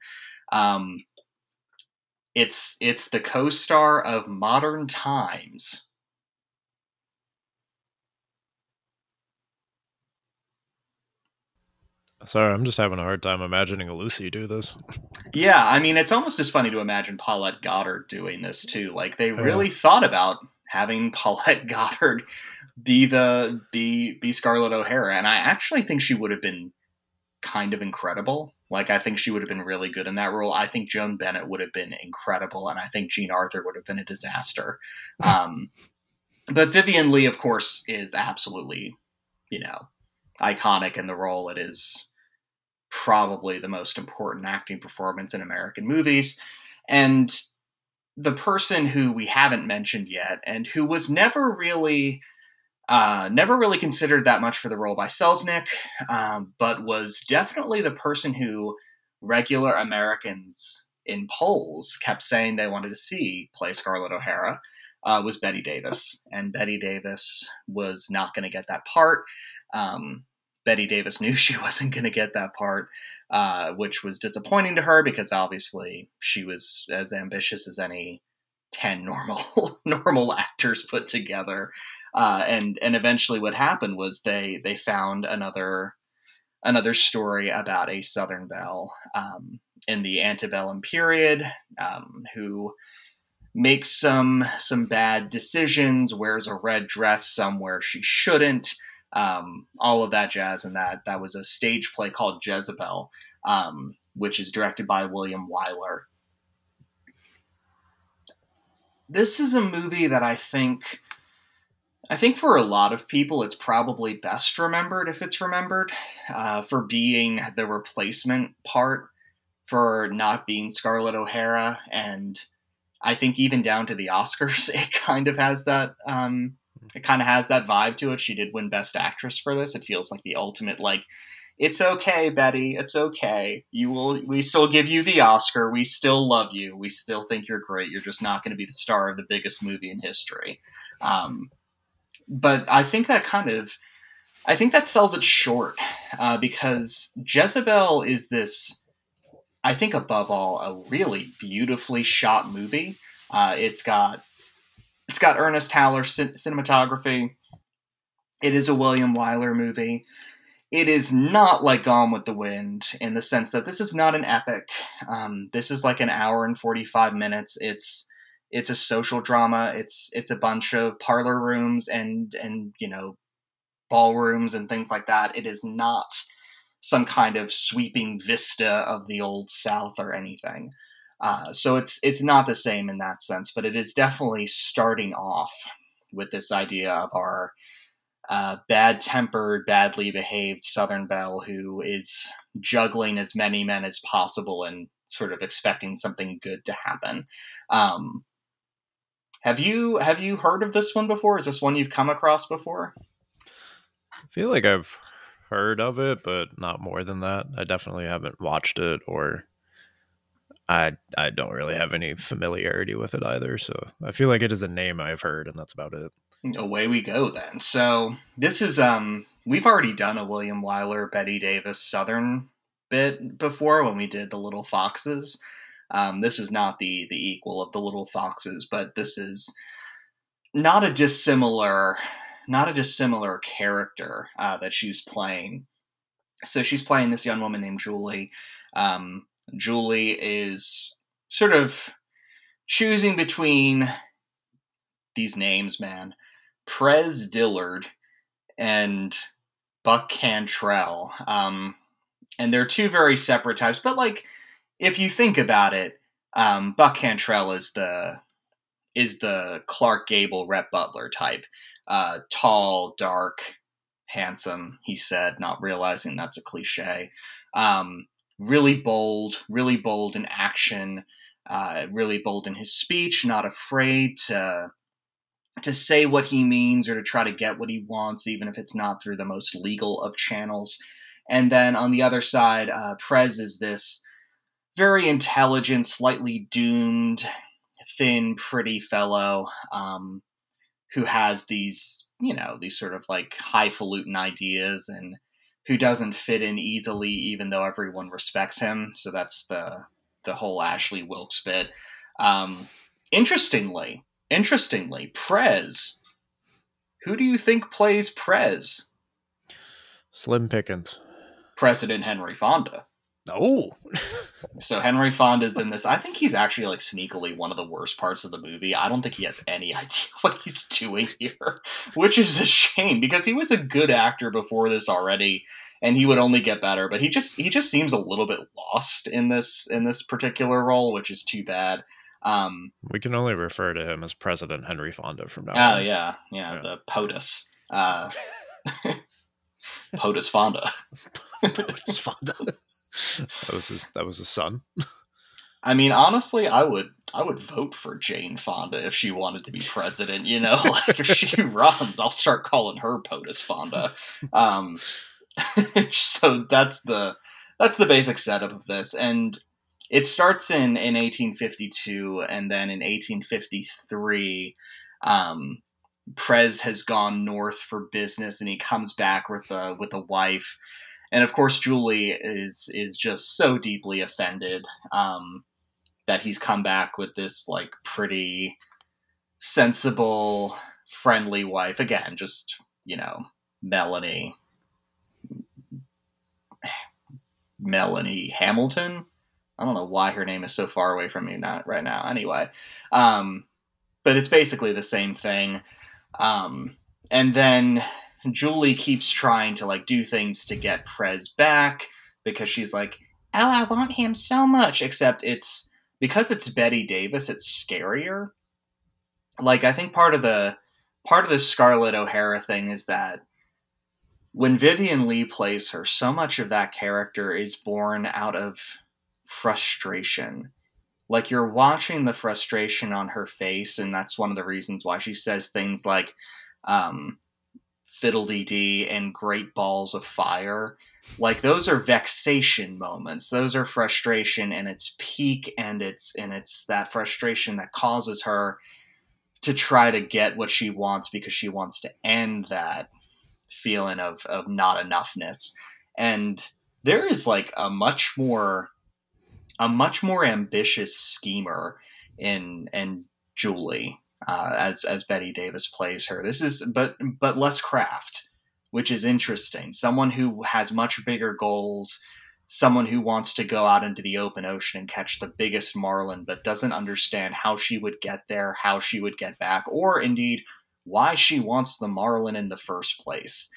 It's the co-star of Modern Times. Sorry, I'm just having a hard time imagining a Lucy do this. Yeah, I mean, it's almost as funny to imagine Paulette Goddard doing this too. Like they really thought about having Paulette Goddard be Scarlett O'Hara, and I actually think she would have been kind of incredible. Like I think she would have been really good in that role. I think Joan Bennett would have been incredible, and I think Jean Arthur would have been a disaster. But Vivien Leigh, of course, is absolutely, iconic in the role. It is probably the most important acting performance in American movies. And the person who we haven't mentioned yet, and who was never really considered that much for the role by Selznick, but was definitely the person who regular Americans in polls kept saying they wanted to see play Scarlett O'Hara, was Bette Davis. And Bette Davis was not going to get that part. Bette Davis knew she wasn't going to get that part, which was disappointing to her because obviously she was as ambitious as any 10 normal actors put together. And eventually what happened was they found another story about a Southern belle in the antebellum period, who makes some bad decisions, wears a red dress somewhere she shouldn't, all of that jazz. And that was a stage play called Jezebel, which is directed by William Wyler. This is a movie that I think for a lot of people, it's probably best remembered, if it's remembered, for being the replacement part, for not being Scarlett O'Hara. And I think even down to the Oscars, it kind of has that vibe to it. She did win Best Actress for this. It feels like the ultimate, like, it's okay, Betty, it's okay. We still give you the Oscar. We still love you. We still think you're great. You're just not going to be the star of the biggest movie in history. But I think that sells it short, because Jezebel is this, I think above all, a really beautifully shot movie. It's got Ernest Haller cinematography. It is a William Wyler movie. It is not like Gone with the Wind in the sense that this is not an epic. This is like an hour and 45 minutes. It's a social drama. It's a bunch of parlor rooms and ballrooms and things like that. It is not some kind of sweeping vista of the Old South or anything. So it's not the same in that sense, but it is definitely starting off with this idea of our bad-tempered, badly behaved Southern belle who is juggling as many men as possible and sort of expecting something good to happen. Have you heard of this one before? Is this one you've come across before? I feel like I've heard of it, but not more than that. I definitely haven't watched it, or I don't really have any familiarity with it either. So I feel like it is a name I've heard, and that's about it. Away we go then. So this is we've already done a William Wyler, Betty Davis Southern bit before when we did the Little Foxes. This is not the equal of the Little Foxes, but this is not a dissimilar character that she's playing. So she's playing this young woman named Julie. Julie is sort of choosing between these names, man. Prez Dillard and Buck Cantrell. And they're two very separate types, but like, if you think about it, Buck Cantrell is the Clark Gable, Rhett Butler type. Tall, dark, handsome, he said, not realizing that's a cliche. Really bold in action, really bold in his speech, not afraid to say what he means or to try to get what he wants, even if it's not through the most legal of channels. And then on the other side, Prez is this very intelligent, slightly doomed, thin, pretty fellow who has these sort of like highfalutin ideas and who doesn't fit in easily, even though everyone respects him. So that's the whole Ashley Wilkes bit. Interestingly, Prez. Who do you think plays Prez? Slim Pickens. President Henry Fonda. Oh. So Henry Fonda's in this. I think he's actually like sneakily one of the worst parts of the movie. I don't think he has any idea what he's doing here, which is a shame because he was a good actor before this already, and he would only get better. But he just seems a little bit lost in this particular role, which is too bad. We can only refer to him as President Henry Fonda from now on. Oh yeah, the POTUS. POTUS Fonda. POTUS Fonda. That was his son. I mean, honestly, I would vote for Jane Fonda if she wanted to be president. Like if she runs, I'll start calling her POTUS Fonda. So that's the basic setup of this, and it starts in 1852, and then in 1853, Prez has gone north for business, and he comes back with a wife. And of course, Julie is just so deeply offended that he's come back with this like pretty sensible, friendly wife. Again, just Melanie Hamilton. I don't know why her name is so far away from me right now. Anyway, but it's basically the same thing. And then Julie keeps trying to like do things to get Prez back because she's like, oh, I want him so much. Except because it's Betty Davis, it's scarier. Like, I think part of the Scarlett O'Hara thing is that when Vivien Leigh plays her, so much of that character is born out of frustration. Like, you're watching the frustration on her face, and that's one of the reasons why she says things like fiddle-dee-dee and great balls of fire. Like, those are vexation moments. Those are frustration in its peak, and it's that frustration that causes her to try to get what she wants because she wants to end that feeling of not enoughness. And there is like a much more ambitious schemer in Julie as Betty Davis plays her. This is but less craft, which is interesting. Someone who has much bigger goals, someone who wants to go out into the open ocean and catch the biggest marlin, but doesn't understand how she would get there, how she would get back, or indeed why she wants the marlin in the first place.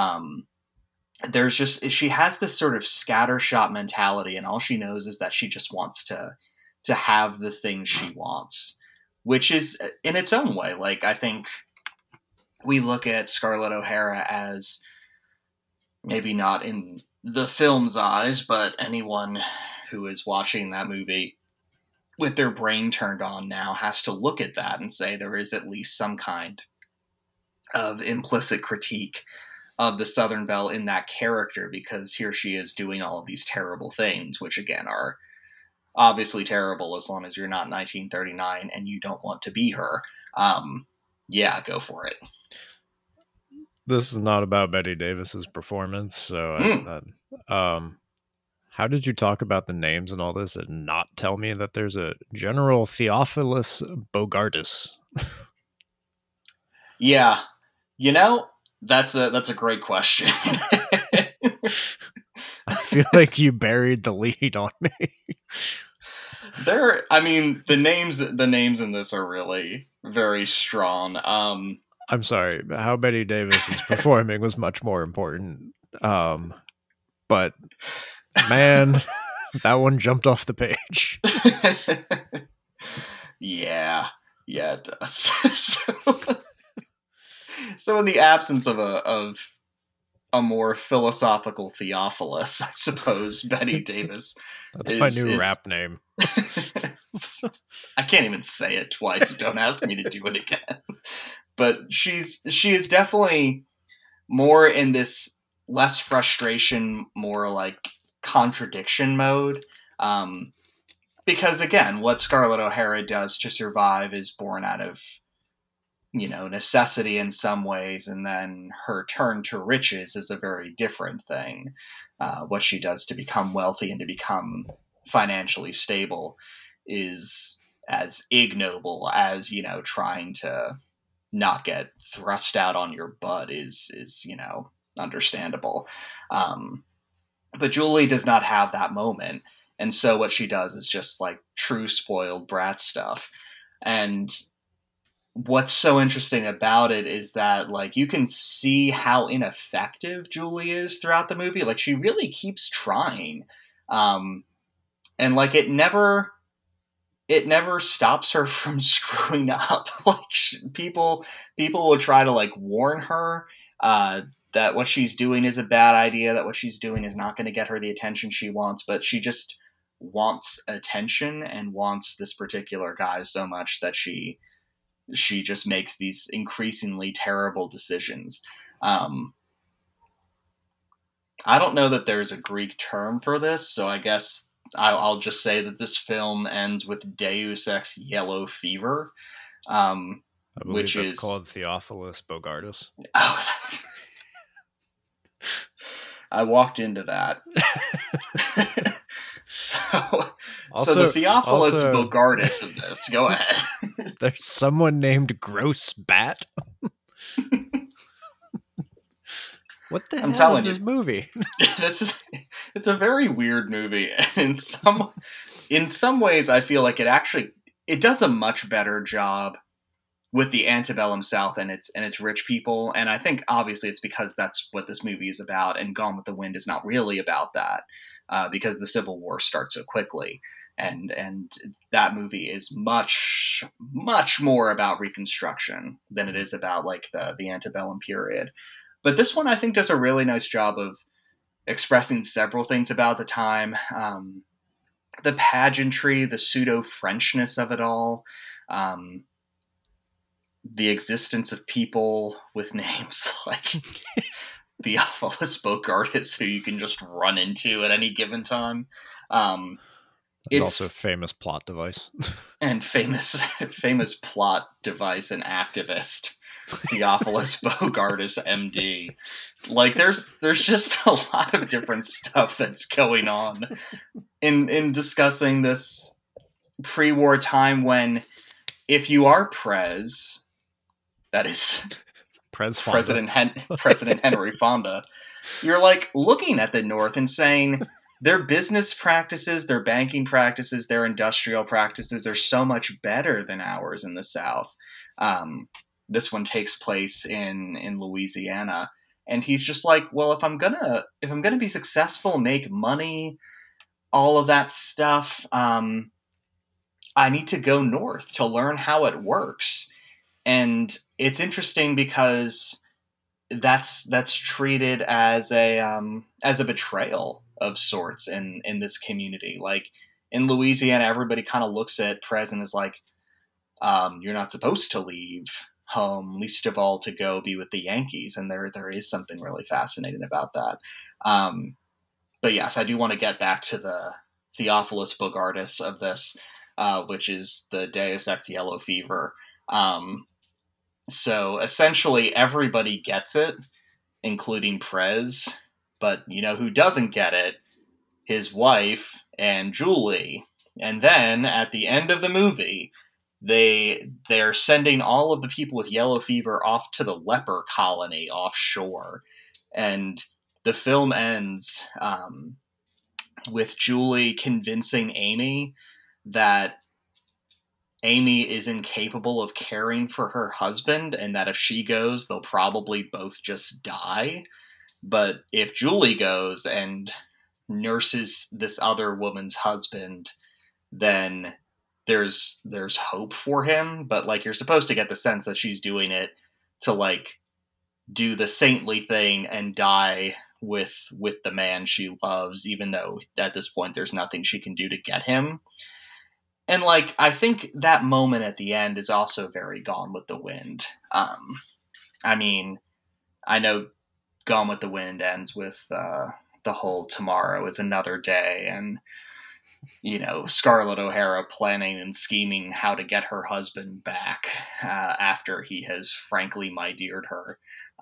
She has this sort of scattershot mentality, and all she knows is that she just wants to have the thing she wants, which is in its own way. Like, I think we look at Scarlett O'Hara as maybe not in the film's eyes, but anyone who is watching that movie with their brain turned on now has to look at that and say there is at least some kind of implicit critique of the Southern Belle in that character, because here she is doing all of these terrible things, which again are obviously terrible as long as you're not 1939 and you don't want to be her. Yeah, go for it. This is not about Betty Davis's performance. So, Mm. how did you talk about the names and all this and not tell me that there's a General Theophilus Bogardus? Yeah, you know, that's a great question. I feel like you buried the lead on me. I mean, the names in this are really very strong. I'm sorry, how Betty Davis is performing was much more important. But man, that one jumped off the page. Yeah, yeah, it does. So in the absence of a more philosophical Theophilus, I suppose Betty Davis That's my is new is. rap name. I can't even say it twice. Don't ask me to do it again. But she is definitely more in this less frustration, more like contradiction mode. Um, because again, what Scarlett O'Hara does to survive is born out of necessity in some ways, and then her turn to riches is a very different thing. What she does to become wealthy and to become financially stable is as ignoble as trying to not get thrust out on your butt is understandable. Um, but Julie does not have that moment, and so what she does is just like true spoiled brat stuff. And what's so interesting about it is that like you can see how ineffective Julie is throughout the movie. Like she really keeps trying, um, and like it never stops her from screwing up. Like people will try to like warn her that what she's doing is a bad idea, that what she's doing is not going to get her the attention she wants, but she just wants attention and wants this particular guy so much that she just makes these increasingly terrible decisions. Um, I don't know that there's a Greek term for this, so I guess I'll just say that this film ends with Deus Ex Yellow Fever, um, I believe which that's is called Theophilus Bogardus. oh, I walked into that. So the Theophilus Bogardus of this. Go ahead. There's someone named Gross Bat. What the I'm hell telling is this you. movie? It's a very weird movie, and in some ways I feel like it does a much better job with the antebellum South and its rich people. And I think obviously it's because that's what this movie is about, and Gone with the Wind is not really about that, because the Civil War starts so quickly. And that movie is much more about Reconstruction than it is about like the antebellum period. But this one I think does a really nice job of expressing several things about the time. The pageantry, the pseudo Frenchness of it all, um, the existence of people with names like Theophilus Bogardus who you can just run into at any given time. It's also a famous plot device. And famous plot device and activist Theophilus Bogardus MD. Like there's just a lot of different stuff that's going on in discussing this pre-war time when if you are Prez, that is President Henry Fonda, you're like looking at the North and saying their business practices, their banking practices, their industrial practices are so much better than ours in the South. This one takes place in Louisiana, and he's just like, well, if I'm gonna be successful, make money, all of that stuff, I need to go north to learn how it works. And it's interesting because that's treated as a betrayal of sorts in this community. Like in Louisiana, everybody kind of looks at Prez and is like, you're not supposed to leave home, least of all to go be with the Yankees. And there is something really fascinating about that. But yes, I do want to get back to the Theophilus Bogardus of this, which is the Deus Ex Yellow Fever. So essentially everybody gets it. including Prez. But you know who doesn't get it? His wife and Julie. And then at the end of the movie, they're sending all of the people with yellow fever off to the leper colony offshore. And the film ends with Julie convincing Amy that Amy is incapable of caring for her husband, and that if she goes, they'll probably both just die. But if Julie goes and nurses this other woman's husband, then there's hope for him. But like, you're supposed to get the sense that she's doing it to like do the saintly thing and die with the man she loves, even though at this point there's nothing she can do to get him. And like, I think that moment at the end is also very Gone with the Wind. I mean, I know Gone with the Wind ends with the whole tomorrow is another day, and you know, Scarlett O'Hara planning and scheming how to get her husband back after he has frankly my-deared her.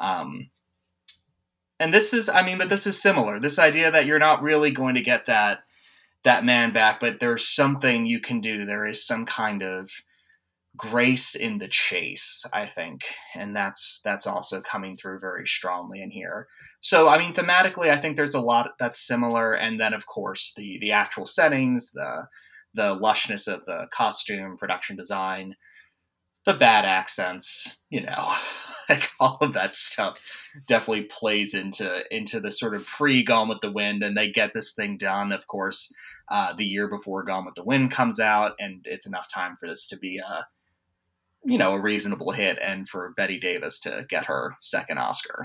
And this is, I mean, but this is similar. This idea that you're not really going to get that man back, but there's something you can do. There is some kind of grace in the chase, I think, and that's also coming through very strongly in here. So, I mean, thematically, I think there's a lot that's similar, and then, of course, the actual settings, the lushness of the costume, production design, the bad accents, you know, like all of that stuff definitely plays into the sort of pre-Gone with the Wind, and they get this thing done, of course, the year before Gone with the Wind comes out, and it's enough time for this to be a reasonable hit, and for Bette Davis to get her second Oscar.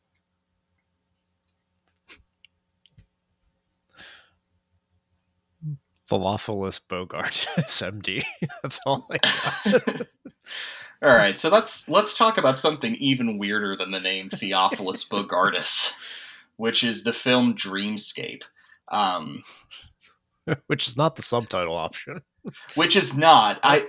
Theophilus Bogart SMD. That's all I got. All right, so let's talk about something even weirder than the name Theophilus Bogartis, which is the film Dreamscape. Which is not the subtitle option. Which is not. I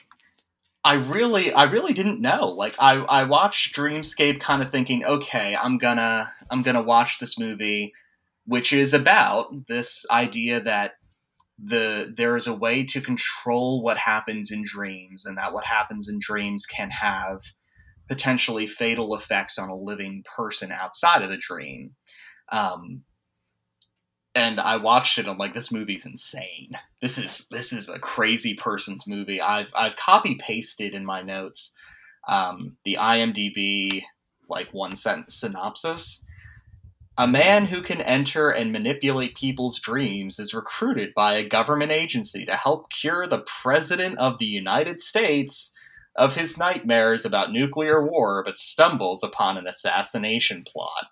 really didn't know. Like, I watched Dreamscape kind of thinking, okay, I'm gonna watch this movie, which is about this idea that there is a way to control what happens in dreams, and that what happens in dreams can have potentially fatal effects on a living person outside of the dream. And I watched it, and I'm like, this movie's insane. This is a crazy person's movie. I've copy pasted in my notes the IMDb like 1-sentence synopsis. A man who can enter and manipulate people's dreams is recruited by a government agency to help cure the President of the United States of his nightmares about nuclear war, but stumbles upon an assassination plot.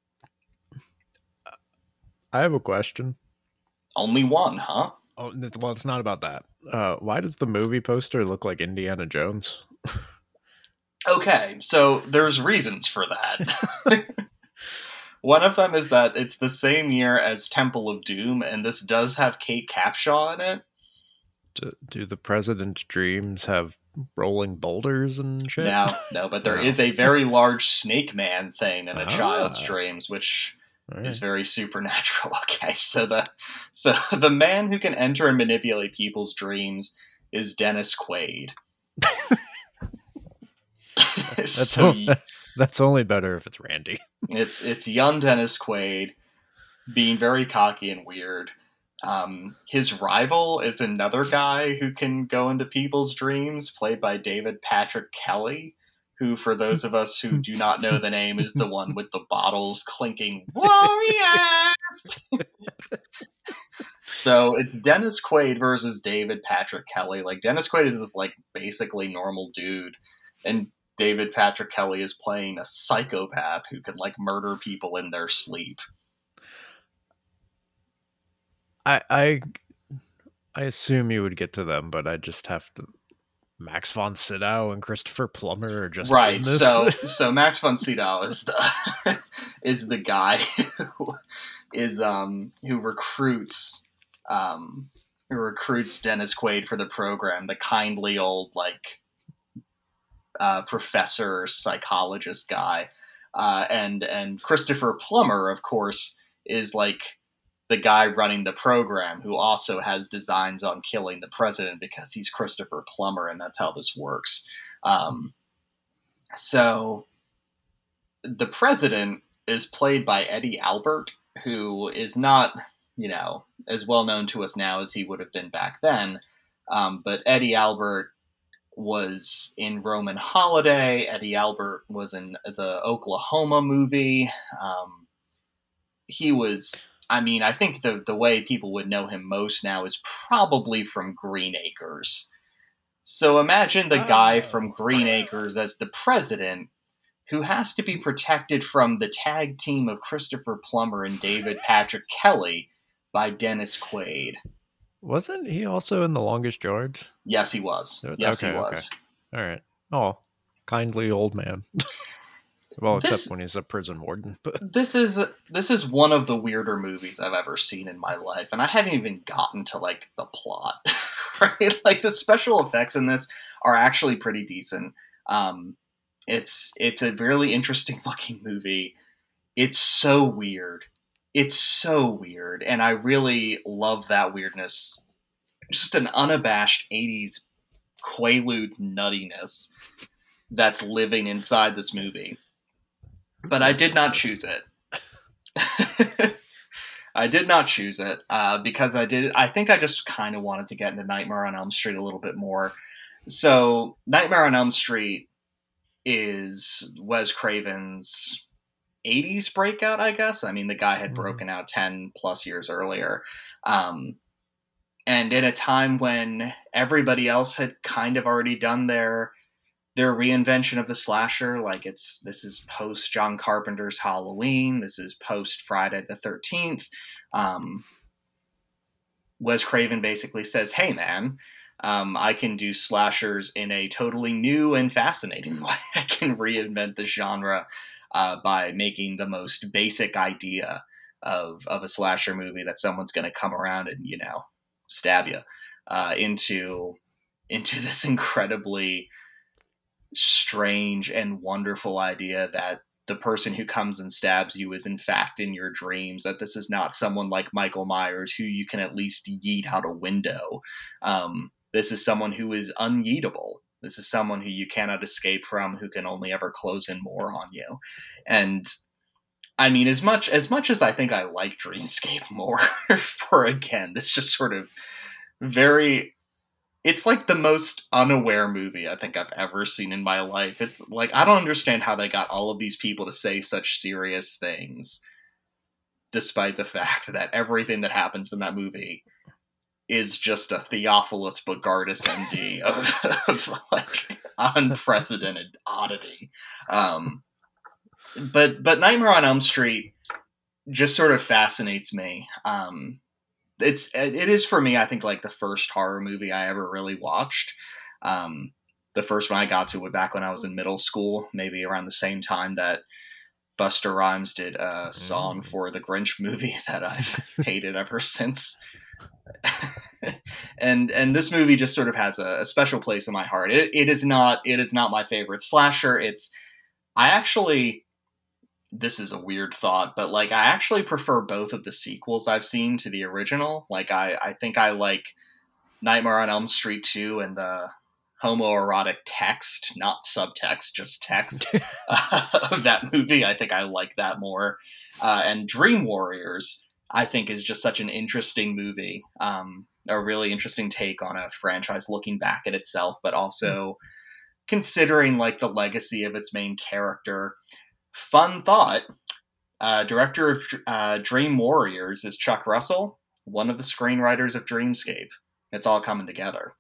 I have a question. Only one, huh? Oh, well, it's not about that. Why does the movie poster look like Indiana Jones? Okay, so there's reasons for that. One of them is that it's the same year as Temple of Doom, and this does have Kate Capshaw in it. Do the President's dreams have rolling boulders and shit? No, but there is a very large Snake Man thing in a child's dreams, which is very supernatural. Okay, so the man who can enter and manipulate people's dreams is Dennis Quaid. That's only better if it's Randy. It's young Dennis Quaid being very cocky and weird. His rival is another guy who can go into people's dreams, played by David Patrick Kelly, who, for those of us who do not know the name, is the one with the bottles clinking, Warriors! So it's Dennis Quaid versus David Patrick Kelly. Like, Dennis Quaid is this, like, basically normal dude, and David Patrick Kelly is playing a psychopath who can, like, murder people in their sleep. I assume you would get to them, but I just have to. Max von Sydow and Christopher Plummer are just right. in this. So Max von Sydow is the guy who recruits Dennis Quaid for the program. The kindly old, like, professor psychologist guy. And Christopher Plummer, of course, is like the guy running the program who also has designs on killing the president because he's Christopher Plummer, and that's how this works. So the president is played by Eddie Albert, who is not, as well known to us now as he would have been back then. But Eddie Albert was in Roman Holiday. Eddie Albert was in the Oklahoma movie. He was, I think the way people would know him most now is probably from Green Acres. So imagine the guy from Green Acres as the president, who has to be protected from the tag team of Christopher Plummer and David Patrick Kelly by Dennis Quaid. Wasn't he also in The Longest Yard? Yes, he was. Yes, he was. Okay. All right. Oh, kindly old man. Well, except when he's a prison warden. But this is one of the weirder movies I've ever seen in my life, and I haven't even gotten to like the plot. Right? Like the special effects in this are actually pretty decent. It's a really interesting looking movie. It's so weird. And I really love that weirdness. Just an unabashed 80s Quaaludes nuttiness that's living inside this movie. But I did not choose it. I did not choose it because I think I just kind of wanted to get into Nightmare on Elm Street a little bit more. So Nightmare on Elm Street is Wes Craven's 80s breakout, I guess. I mean, the guy had broken out 10 plus years earlier. And in a time when everybody else had kind of already done their reinvention of the slasher, like this is post John Carpenter's Halloween. This is post Friday the 13th. Wes Craven basically says, hey man, I can do slashers in a totally new and fascinating way. I can reinvent the genre by making the most basic idea of a slasher movie that someone's going to come around and, stab you into this incredibly strange and wonderful idea that the person who comes and stabs you is in fact in your dreams, that this is not someone like Michael Myers who you can at least yeet out a window. This is someone who is unyeetable. This is someone who you cannot escape from, who can only ever close in more on you. And I mean, as much as I think I like Dreamscape more for, again, this just sort of it's like the most unaware movie I think I've ever seen in my life. It's like, I don't understand how they got all of these people to say such serious things, despite the fact that everything that happens in that movie is just a Theophilus Bogardus MD of like unprecedented oddity. But Nightmare on Elm Street just sort of fascinates me. It is for me, I think, like the first horror movie I ever really watched. The first one I got to was back when I was in middle school, maybe around the same time that Busta Rhymes did a song for the Grinch movie that I've hated ever since. and this movie just sort of has a special place in my heart. It is not my favorite slasher. This is a weird thought, but like I actually prefer both of the sequels I've seen to the original. Like I think I like Nightmare on Elm Street 2 and the homoerotic text, not subtext, just text of that movie. I think I like that more. And Dream Warriors, I think, is just such an interesting movie. A really interesting take on a franchise looking back at itself, but also considering like the legacy of its main character. Fun thought, director of Dream Warriors is Chuck Russell, one of the screenwriters of Dreamscape. It's all coming together.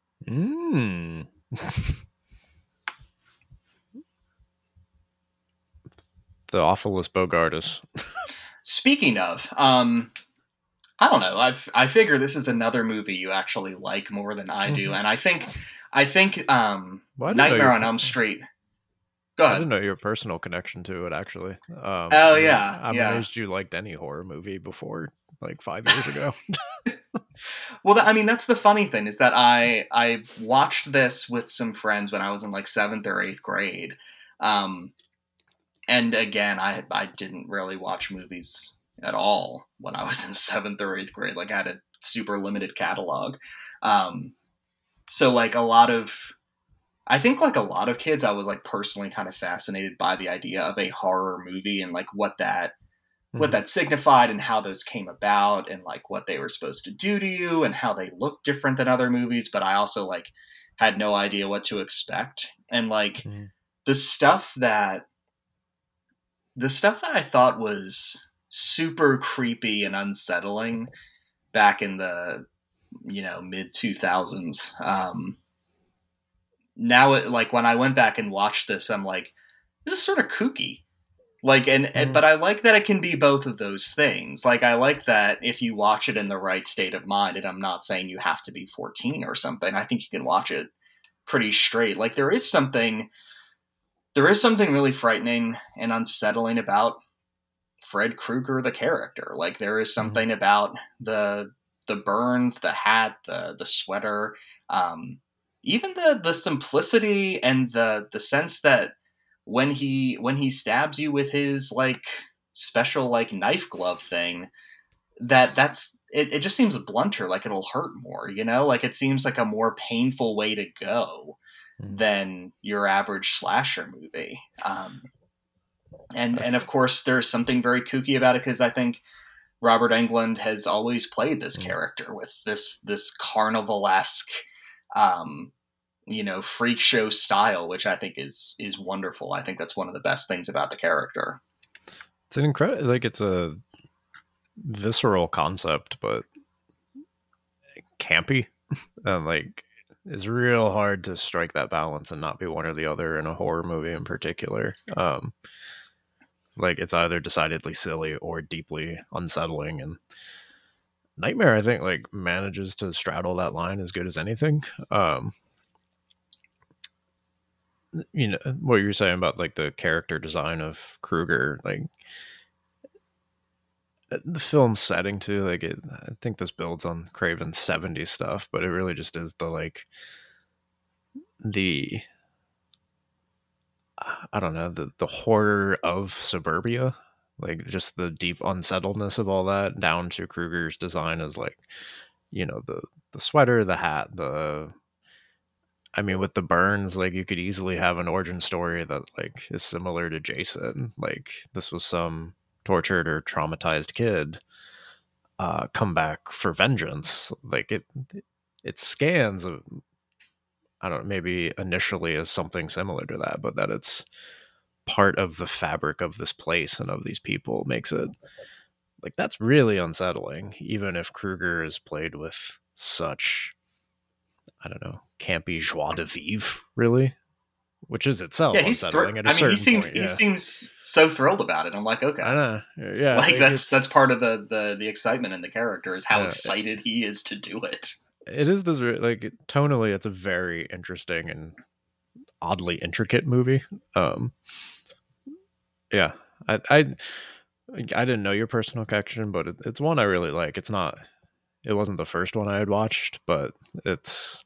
Theophilus Bogardus. Speaking of, I don't know. I figure this is another movie you actually like more than I do, and I think Nightmare on Elm Street. Go ahead. I didn't know your personal connection to it, actually. I'm amazed you liked any horror movie before, like 5 years ago. Well, that's the funny thing is that I watched this with some friends when I was in like 7th or 8th grade. And again, I didn't really watch movies at all when I was in 7th or 8th grade. Like, I had a super limited catalog. So like I think like a lot of kids, I was like personally kind of fascinated by the idea of a horror movie and like what that signified and how those came about and like what they were supposed to do to you and how they looked different than other movies. But I also like had no idea what to expect. And like the stuff that I thought was super creepy and unsettling back in the, mid 2000s. Now like when I went back and watched this, I'm like, this is sort of kooky. Like, but I like that it can be both of those things. Like, I like that if you watch it in the right state of mind, and I'm not saying you have to be 14 or something. I think you can watch it pretty straight. Like, there is something really frightening and unsettling about Fred Krueger, the character. Like, there is something about the burns, the hat, the sweater, even the simplicity and the sense that when he stabs you with his like special like knife glove thing, that's it just seems blunter, like it'll hurt more, like it seems like a more painful way to go than your average slasher movie. And of course there's something very kooky about it because I think Robert Englund has always played this character with this carnival-esque freak show style, which I think is wonderful. I think that's one of the best things about the character. It's an incredible, like, it's a visceral concept, but campy, and like it's real hard to strike that balance and not be one or the other in a horror movie in particular. Like, it's either decidedly silly or deeply unsettling, and Nightmare, I think, like, manages to straddle that line as good as anything. What you're saying about like the character design of Krueger, like the film setting too, like I think this builds on Craven's 70s stuff, but it really just is the I don't know, the horror of suburbia, like just the deep unsettledness of all that, down to Krueger's design as like, the sweater, the hat, with the burns, like you could easily have an origin story that like is similar to Jason. Like, this was some tortured or traumatized kid come back for vengeance. Like, it scans I don't know, maybe initially as something similar to that, but that it's part of the fabric of this place and of these people makes it like, that's really unsettling, even if Krueger is played with such, I don't know, campy joie de vivre, really, which is itself unsettling at a certain point. He seems so thrilled about it. I'm like, okay, I know, yeah, like that's part of the excitement in the character is how excited he is to do it. It is this, like, tonally, it's a very interesting and oddly intricate movie. Yeah, I didn't know your personal connection, but it's one I really like. It wasn't the first one I had watched, but it's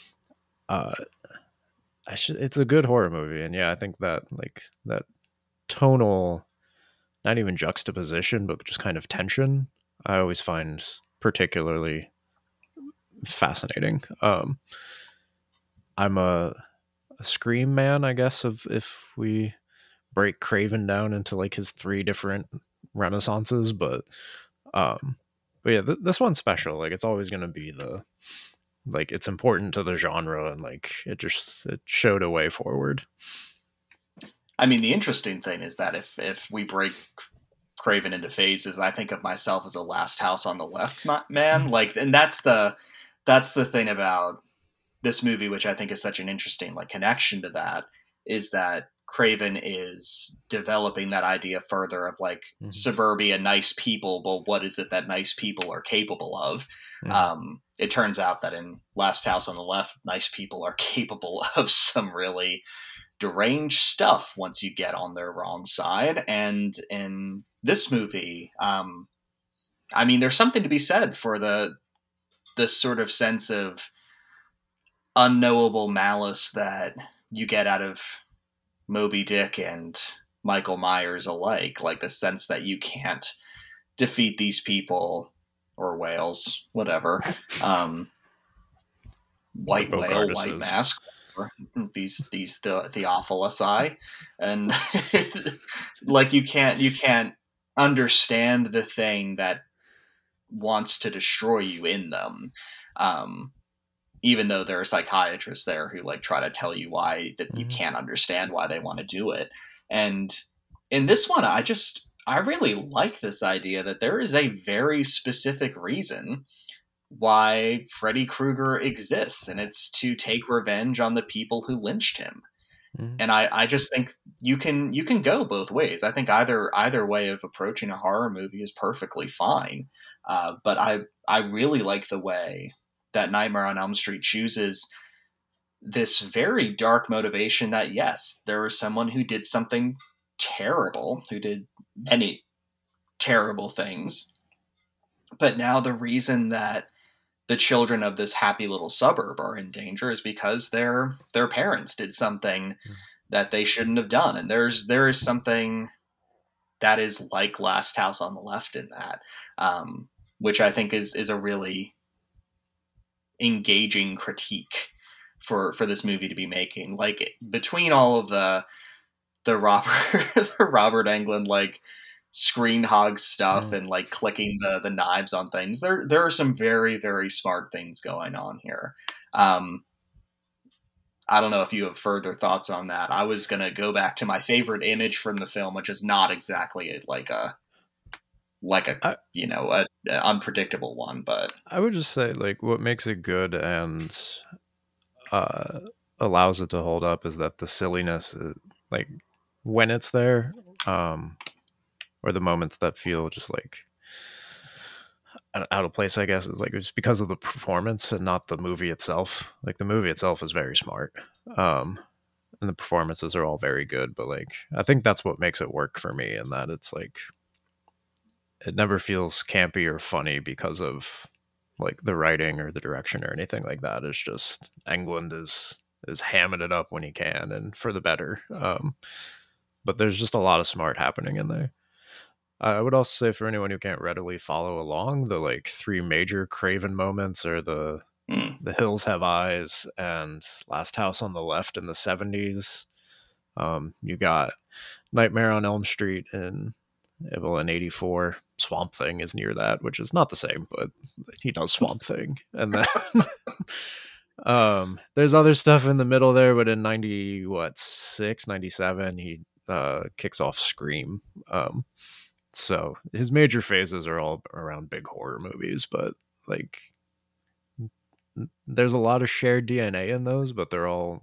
it's a good horror movie, and yeah, I think that like that tonal, not even juxtaposition, but just kind of tension, I always find particularly fascinating. I'm a Scream man, I guess, if we break Craven down into like his 3 different renaissances, but yeah, this one's special. Like, it's always going to be like, it's important to the genre, and like it showed a way forward. I mean, the interesting thing is that if we break Craven into phases, I think of myself as a Last House on the Left man. Like, and that's the thing about this movie, which I think is such an interesting like connection to that, is that Craven is developing that idea further of like suburbia, nice people, but what is it that nice people are capable of? It turns out that in Last House on the Left, nice people are capable of some really deranged stuff once you get on their wrong side. And in this movie, there's something to be said for the sort of sense of unknowable malice that you get out of Moby Dick and Michael Myers alike, like the sense that you can't defeat these people or whales, whatever. White whale, white Bogarduses. mask, these Theophilus and like you can't understand the thing that wants to destroy you in them. Even though there are psychiatrists there who like try to tell you why that you can't understand why they want to do it. And in this one, I really like this idea that there is a very specific reason why Freddy Krueger exists, and it's to take revenge on the people who lynched him. And I just think you can go both ways. I think either way of approaching a horror movie is perfectly fine. But I really like the way that Nightmare on Elm Street chooses this very dark motivation that, yes, there was someone who did something terrible, who did many terrible things. But now the reason that the children of this happy little suburb are in danger is because their parents did something that they shouldn't have done. And there is something that is like Last House on the Left in that, which I think is a really engaging critique for this movie to be making. Like between all of the Robert Englund like screen hog stuff and like clicking the knives on things, there are some very, very smart things going on here. I don't know if you have further thoughts on that. I was going to go back to my favorite image from the film, which is not exactly like a unpredictable one, but I would just say like what makes it good and allows it to hold up is that the silliness is, like when it's there, or the moments that feel just like out of place, I guess, is like it's because of the performance and not the movie itself. Like the movie itself is very smart, and the performances are all very good. But like I think that's what makes it work for me, and that it's like it never feels campy or funny because of like the writing or the direction or anything like that. It's just Englund is hamming it up when he can and for the better. But there's just a lot of smart happening in there. I would also say for anyone who can't readily follow along, the like three major Craven moments are the Hills Have Eyes and Last House on the Left in the 70s. You got Nightmare on Elm Street in 84. Swamp Thing is near that, which is not the same, but he does Swamp Thing. And then there's other stuff in the middle there, but in 97 he kicks off Scream. So his major phases are all around big horror movies, but like there's a lot of shared DNA in those, but they're all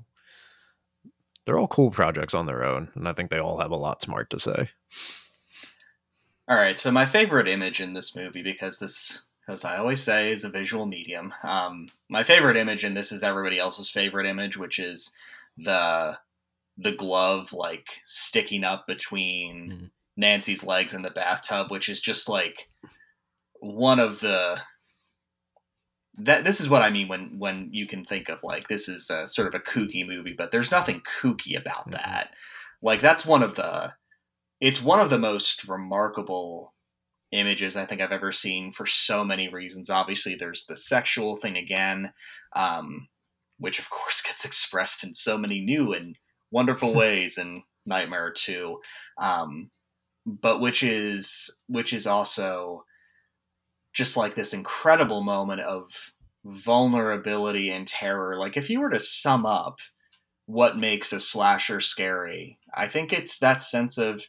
cool projects on their own, and I think they all have a lot smart to say. All right, so my favorite image in this movie, because as I always say, is a visual medium. My favorite image in this is everybody else's favorite image, which is the glove like sticking up between Nancy's legs in the bathtub, which is just like one of the this is what I mean when you can think of like this is a sort of a kooky movie, but there's nothing kooky about that. Like that's one of the most remarkable images I think I've ever seen for so many reasons. Obviously, there's the sexual thing again, which of course gets expressed in so many new and wonderful ways in Nightmare 2. But which is also just like this incredible moment of vulnerability and terror. Like if you were to sum up what makes a slasher scary, I think it's that sense of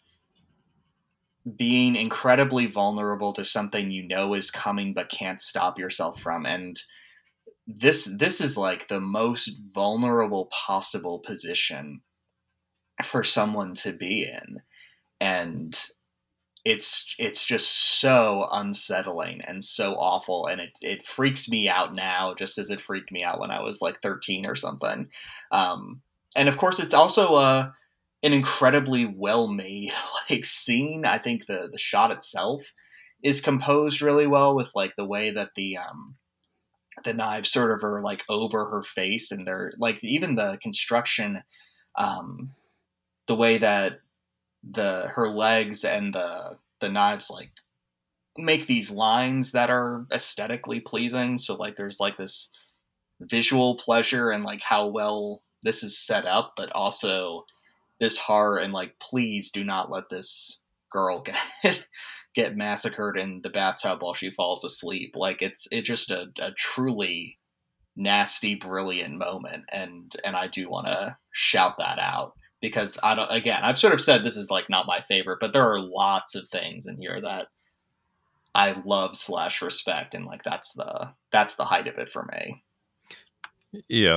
being incredibly vulnerable to something you know is coming but can't stop yourself from. And this is like the most vulnerable possible position for someone to be in. And it's just so unsettling and so awful, and it freaks me out now just as it freaked me out when I was like 13 or something. And of course it's also an incredibly well-made like scene. I think the shot itself is composed really well with like the way that the knives sort of are like over her face, and they're like even the construction, the way that the her legs and the knives like make these lines that are aesthetically pleasing. So like there's like this visual pleasure and like how well this is set up, but also this horror and like please do not let this girl get massacred in the bathtub while she falls asleep. Like it's just a truly nasty, brilliant moment, and I do want to shout that out because I don't. Again, I've sort of said this is like not my favorite, but there are lots of things in here that I love slash respect, and like that's the height of it for me. Yeah,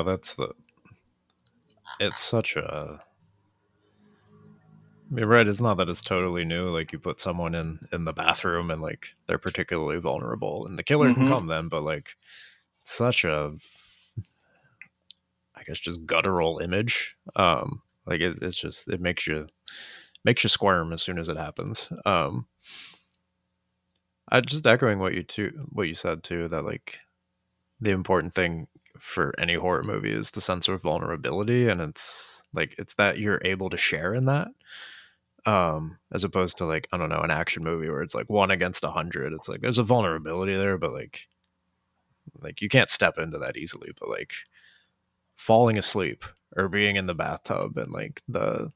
it's such a, you're right, it's not that it's totally new. Like you put someone in the bathroom and like they're particularly vulnerable and the killer can Mm-hmm. come then, but like such a, I guess, just guttural image. Like it's just, it makes you squirm as soon as it happens. I just echoing what you said too, that like the important thing for any horror movie is the sense of vulnerability, and it's like it's that you're able to share in that, as opposed to like, I don't know, an action movie where it's like 1 against 100. It's like there's a vulnerability there, but like you can't step into that easily. But like falling asleep or being in the bathtub and like the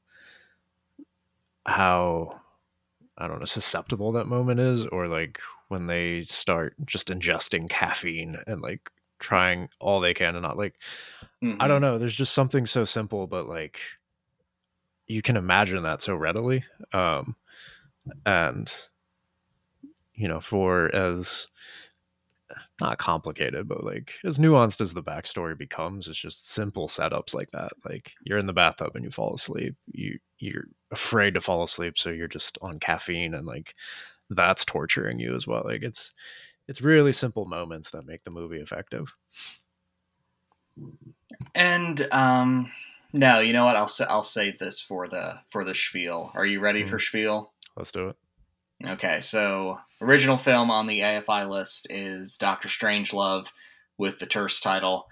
how, I don't know, susceptible that moment is, or like when they start just ingesting caffeine and like trying all they can and not like, I Mm-hmm. don't know, there's just something so simple, but like you can imagine that so readily. And for as not complicated, but like as nuanced as the backstory becomes, it's just simple setups like that. Like you're in the bathtub and you fall asleep. You're afraid to fall asleep, so you're just on caffeine, and like that's torturing you as well. Like it's really simple moments that make the movie effective. And no, you know what? I'll save this for the spiel. Are you ready for Mm, spiel? let's do it. Okay, so original film on the AFI list is Doctor Strangelove with the terse title,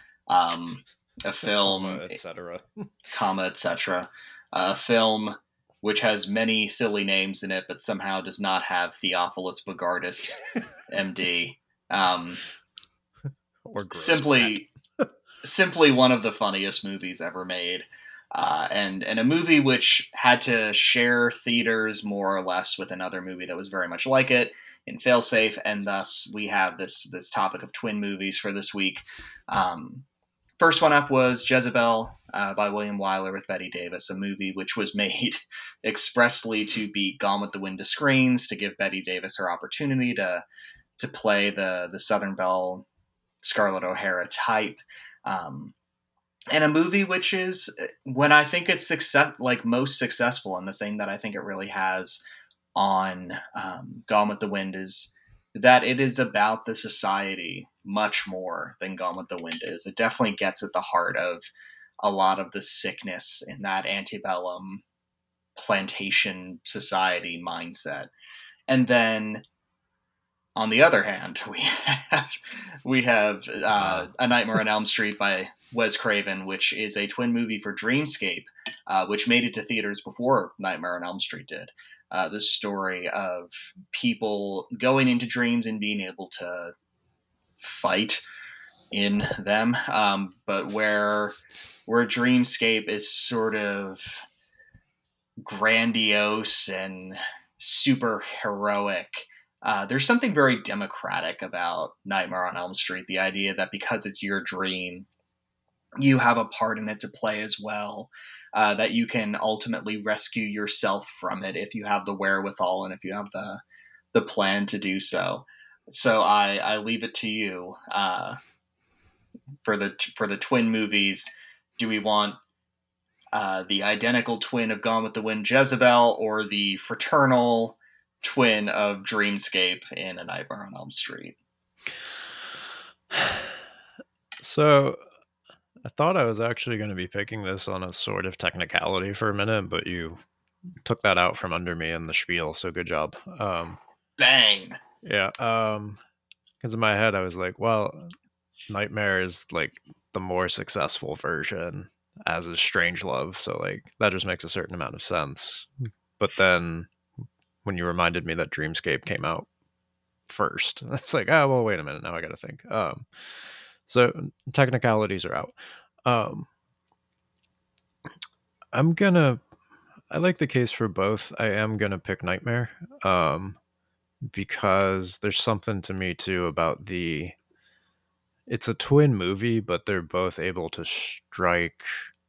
a Comma, film, etc. comma, etc. A film which has many silly names in it, but somehow does not have Theophilus Bogardus, MD. Um, Or gross pet. simply, simply one of the funniest movies ever made. And a movie which had to share theaters more or less with another movie that was very much like it in Failsafe, and thus we have this topic of twin movies for this week. Um, First one up was Jezebel by William Wyler with Betty Davis, a movie which was made expressly to beat Gone with the Wind to screens, to give Betty Davis her opportunity to play the Southern Belle, Scarlett O'Hara type. Um, and a movie which is, when I think it's like most successful, and the thing that I think it really has on Gone with the Wind is that it is about the society much more than Gone with the Wind is. It definitely gets at the heart of a lot of the sickness in that antebellum plantation society mindset. And then on the other hand, we have A Nightmare on Elm Street by Wes Craven, which is a twin movie for Dreamscape, which made it to theaters before Nightmare on Elm Street did. The story of people going into dreams and being able to fight in them, but where Dreamscape is sort of grandiose and super heroic. There's something very democratic about Nightmare on Elm Street. The idea that because it's your dream, you have a part in it to play as well. That you can ultimately rescue yourself from it if you have the wherewithal and if you have the plan to do so. So I leave it to you for the twin movies. Do we want the identical twin of Gone with the Wind, Jezebel, or the fraternal twin of Dreamscape in A Nightmare on Elm Street? So I thought I was actually going to be picking this on a sort of technicality for a minute, but you took that out from under me in the spiel, so good job. Bang! Yeah, because in my head I was like, well, Nightmare is like the more successful version, as is Strangelove, so like that just makes a certain amount of sense. But then when you reminded me that Dreamscape came out first, it's like, oh well, wait a minute, now I got to think. So technicalities are out. Um, I'm gonna. I like the case for both. I am gonna pick Nightmare, because there's something to me too about the. It's a twin movie, but they're both able to strike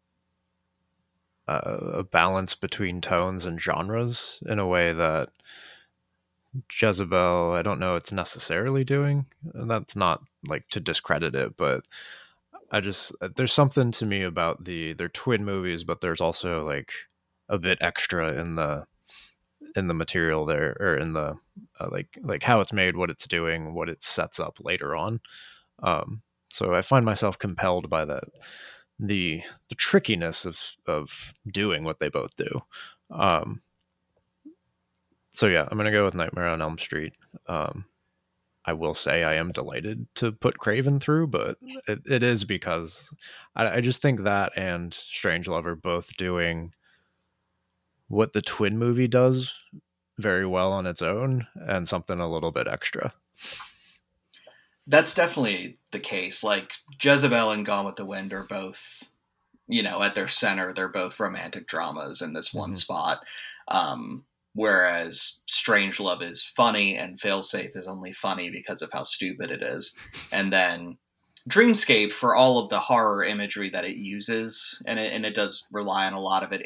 a balance between tones and genres in a way that Jezebel, I don't know it's necessarily doing. And that's not like to discredit it, but I just there's something to me about they're twin movies, but there's also like a bit extra in the material there, or in the like how it's made, what it's doing, what it sets up later on. Um, so I find myself compelled by that the trickiness of doing what they both do. Um, so yeah, I'm gonna go with Nightmare on Elm Street. I will say I am delighted to put Craven through, but it is because I just think that and Strangelove are both doing what the twin movie does very well on its own, and something a little bit extra. That's definitely the case. Like Jezebel and Gone with the Wind are both, at their center, they're both romantic dramas in this one spot. Whereas Strangelove is funny and Failsafe is only funny because of how stupid it is. And then Dreamscape, for all of the horror imagery that it uses, and it does rely on a lot of it.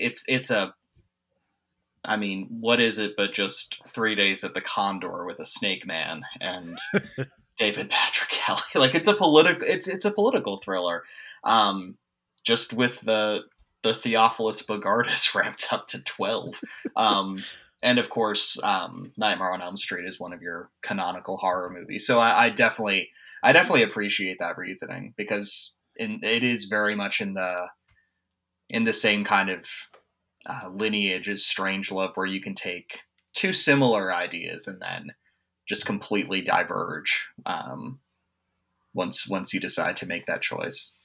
What is it but just 3 Days at the Condor with a snake man and David Patrick Kelly? Like it's a political thriller. Just with the Theophilus Bogardus ramped up to 12. And of course, Nightmare on Elm Street is one of your canonical horror movies. So I definitely appreciate that reasoning, because it is very much in the same kind of lineage as Strangelove, where you can take two similar ideas and then just completely diverge once you decide to make that choice.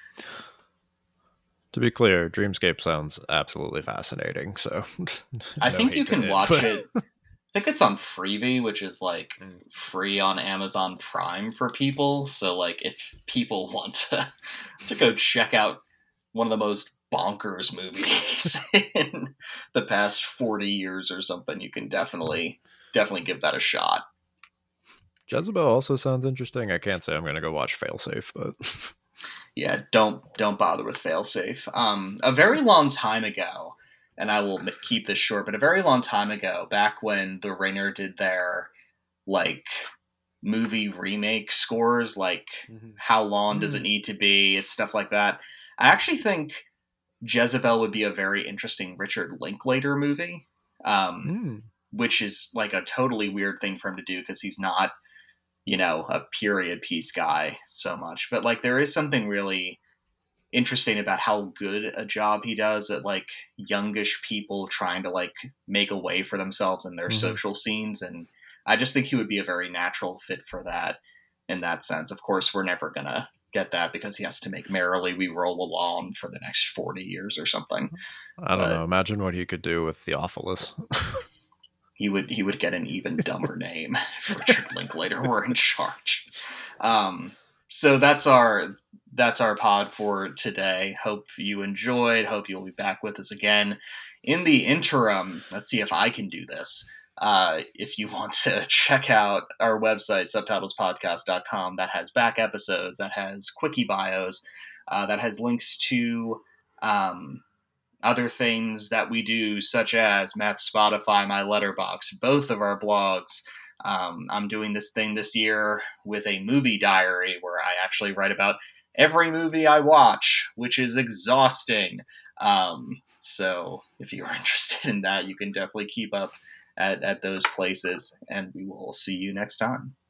To be clear, Dreamscape sounds absolutely fascinating. So I think you can watch it. I think it's on Freevee, which is like free on Amazon Prime for people. So like if people want to go check out one of the most bonkers movies in the past 40 years or something, you can definitely give that a shot. Jezebel also sounds interesting. I can't say I'm going to go watch Failsafe, but yeah, don't bother with Failsafe. A very long time ago, and I will keep this short, but a very long time ago, back when The Ringer did their like movie remake scores, like how long does it need to be, it's stuff like that. I actually think Jezebel would be a very interesting Richard Linklater movie, which is like a totally weird thing for him to do because he's not, a period piece guy so much. But like there is something really interesting about how good a job he does at like youngish people trying to like make a way for themselves in their social scenes. And I just think he would be a very natural fit for that in that sense. Of course, we're never going to get that because he has to make Merrily We Roll Along for the next 40 years or something. I don't know. Imagine what he could do with Theophilus. He would get an even dumber name if Richard Linklater were in charge. So that's our pod for today. Hope you enjoyed. Hope you'll be back with us again. In the interim, let's see if I can do this. If you want to check out our website, subtitlespodcast.com, that has back episodes, that has quickie bios, that has links to other things that we do, such as Matt's Spotify, my Letterboxd, both of our blogs. I'm doing this thing this year with a movie diary where I actually write about every movie I watch, which is exhausting. So if you're interested in that, you can definitely keep up at those places, and we will see you next time.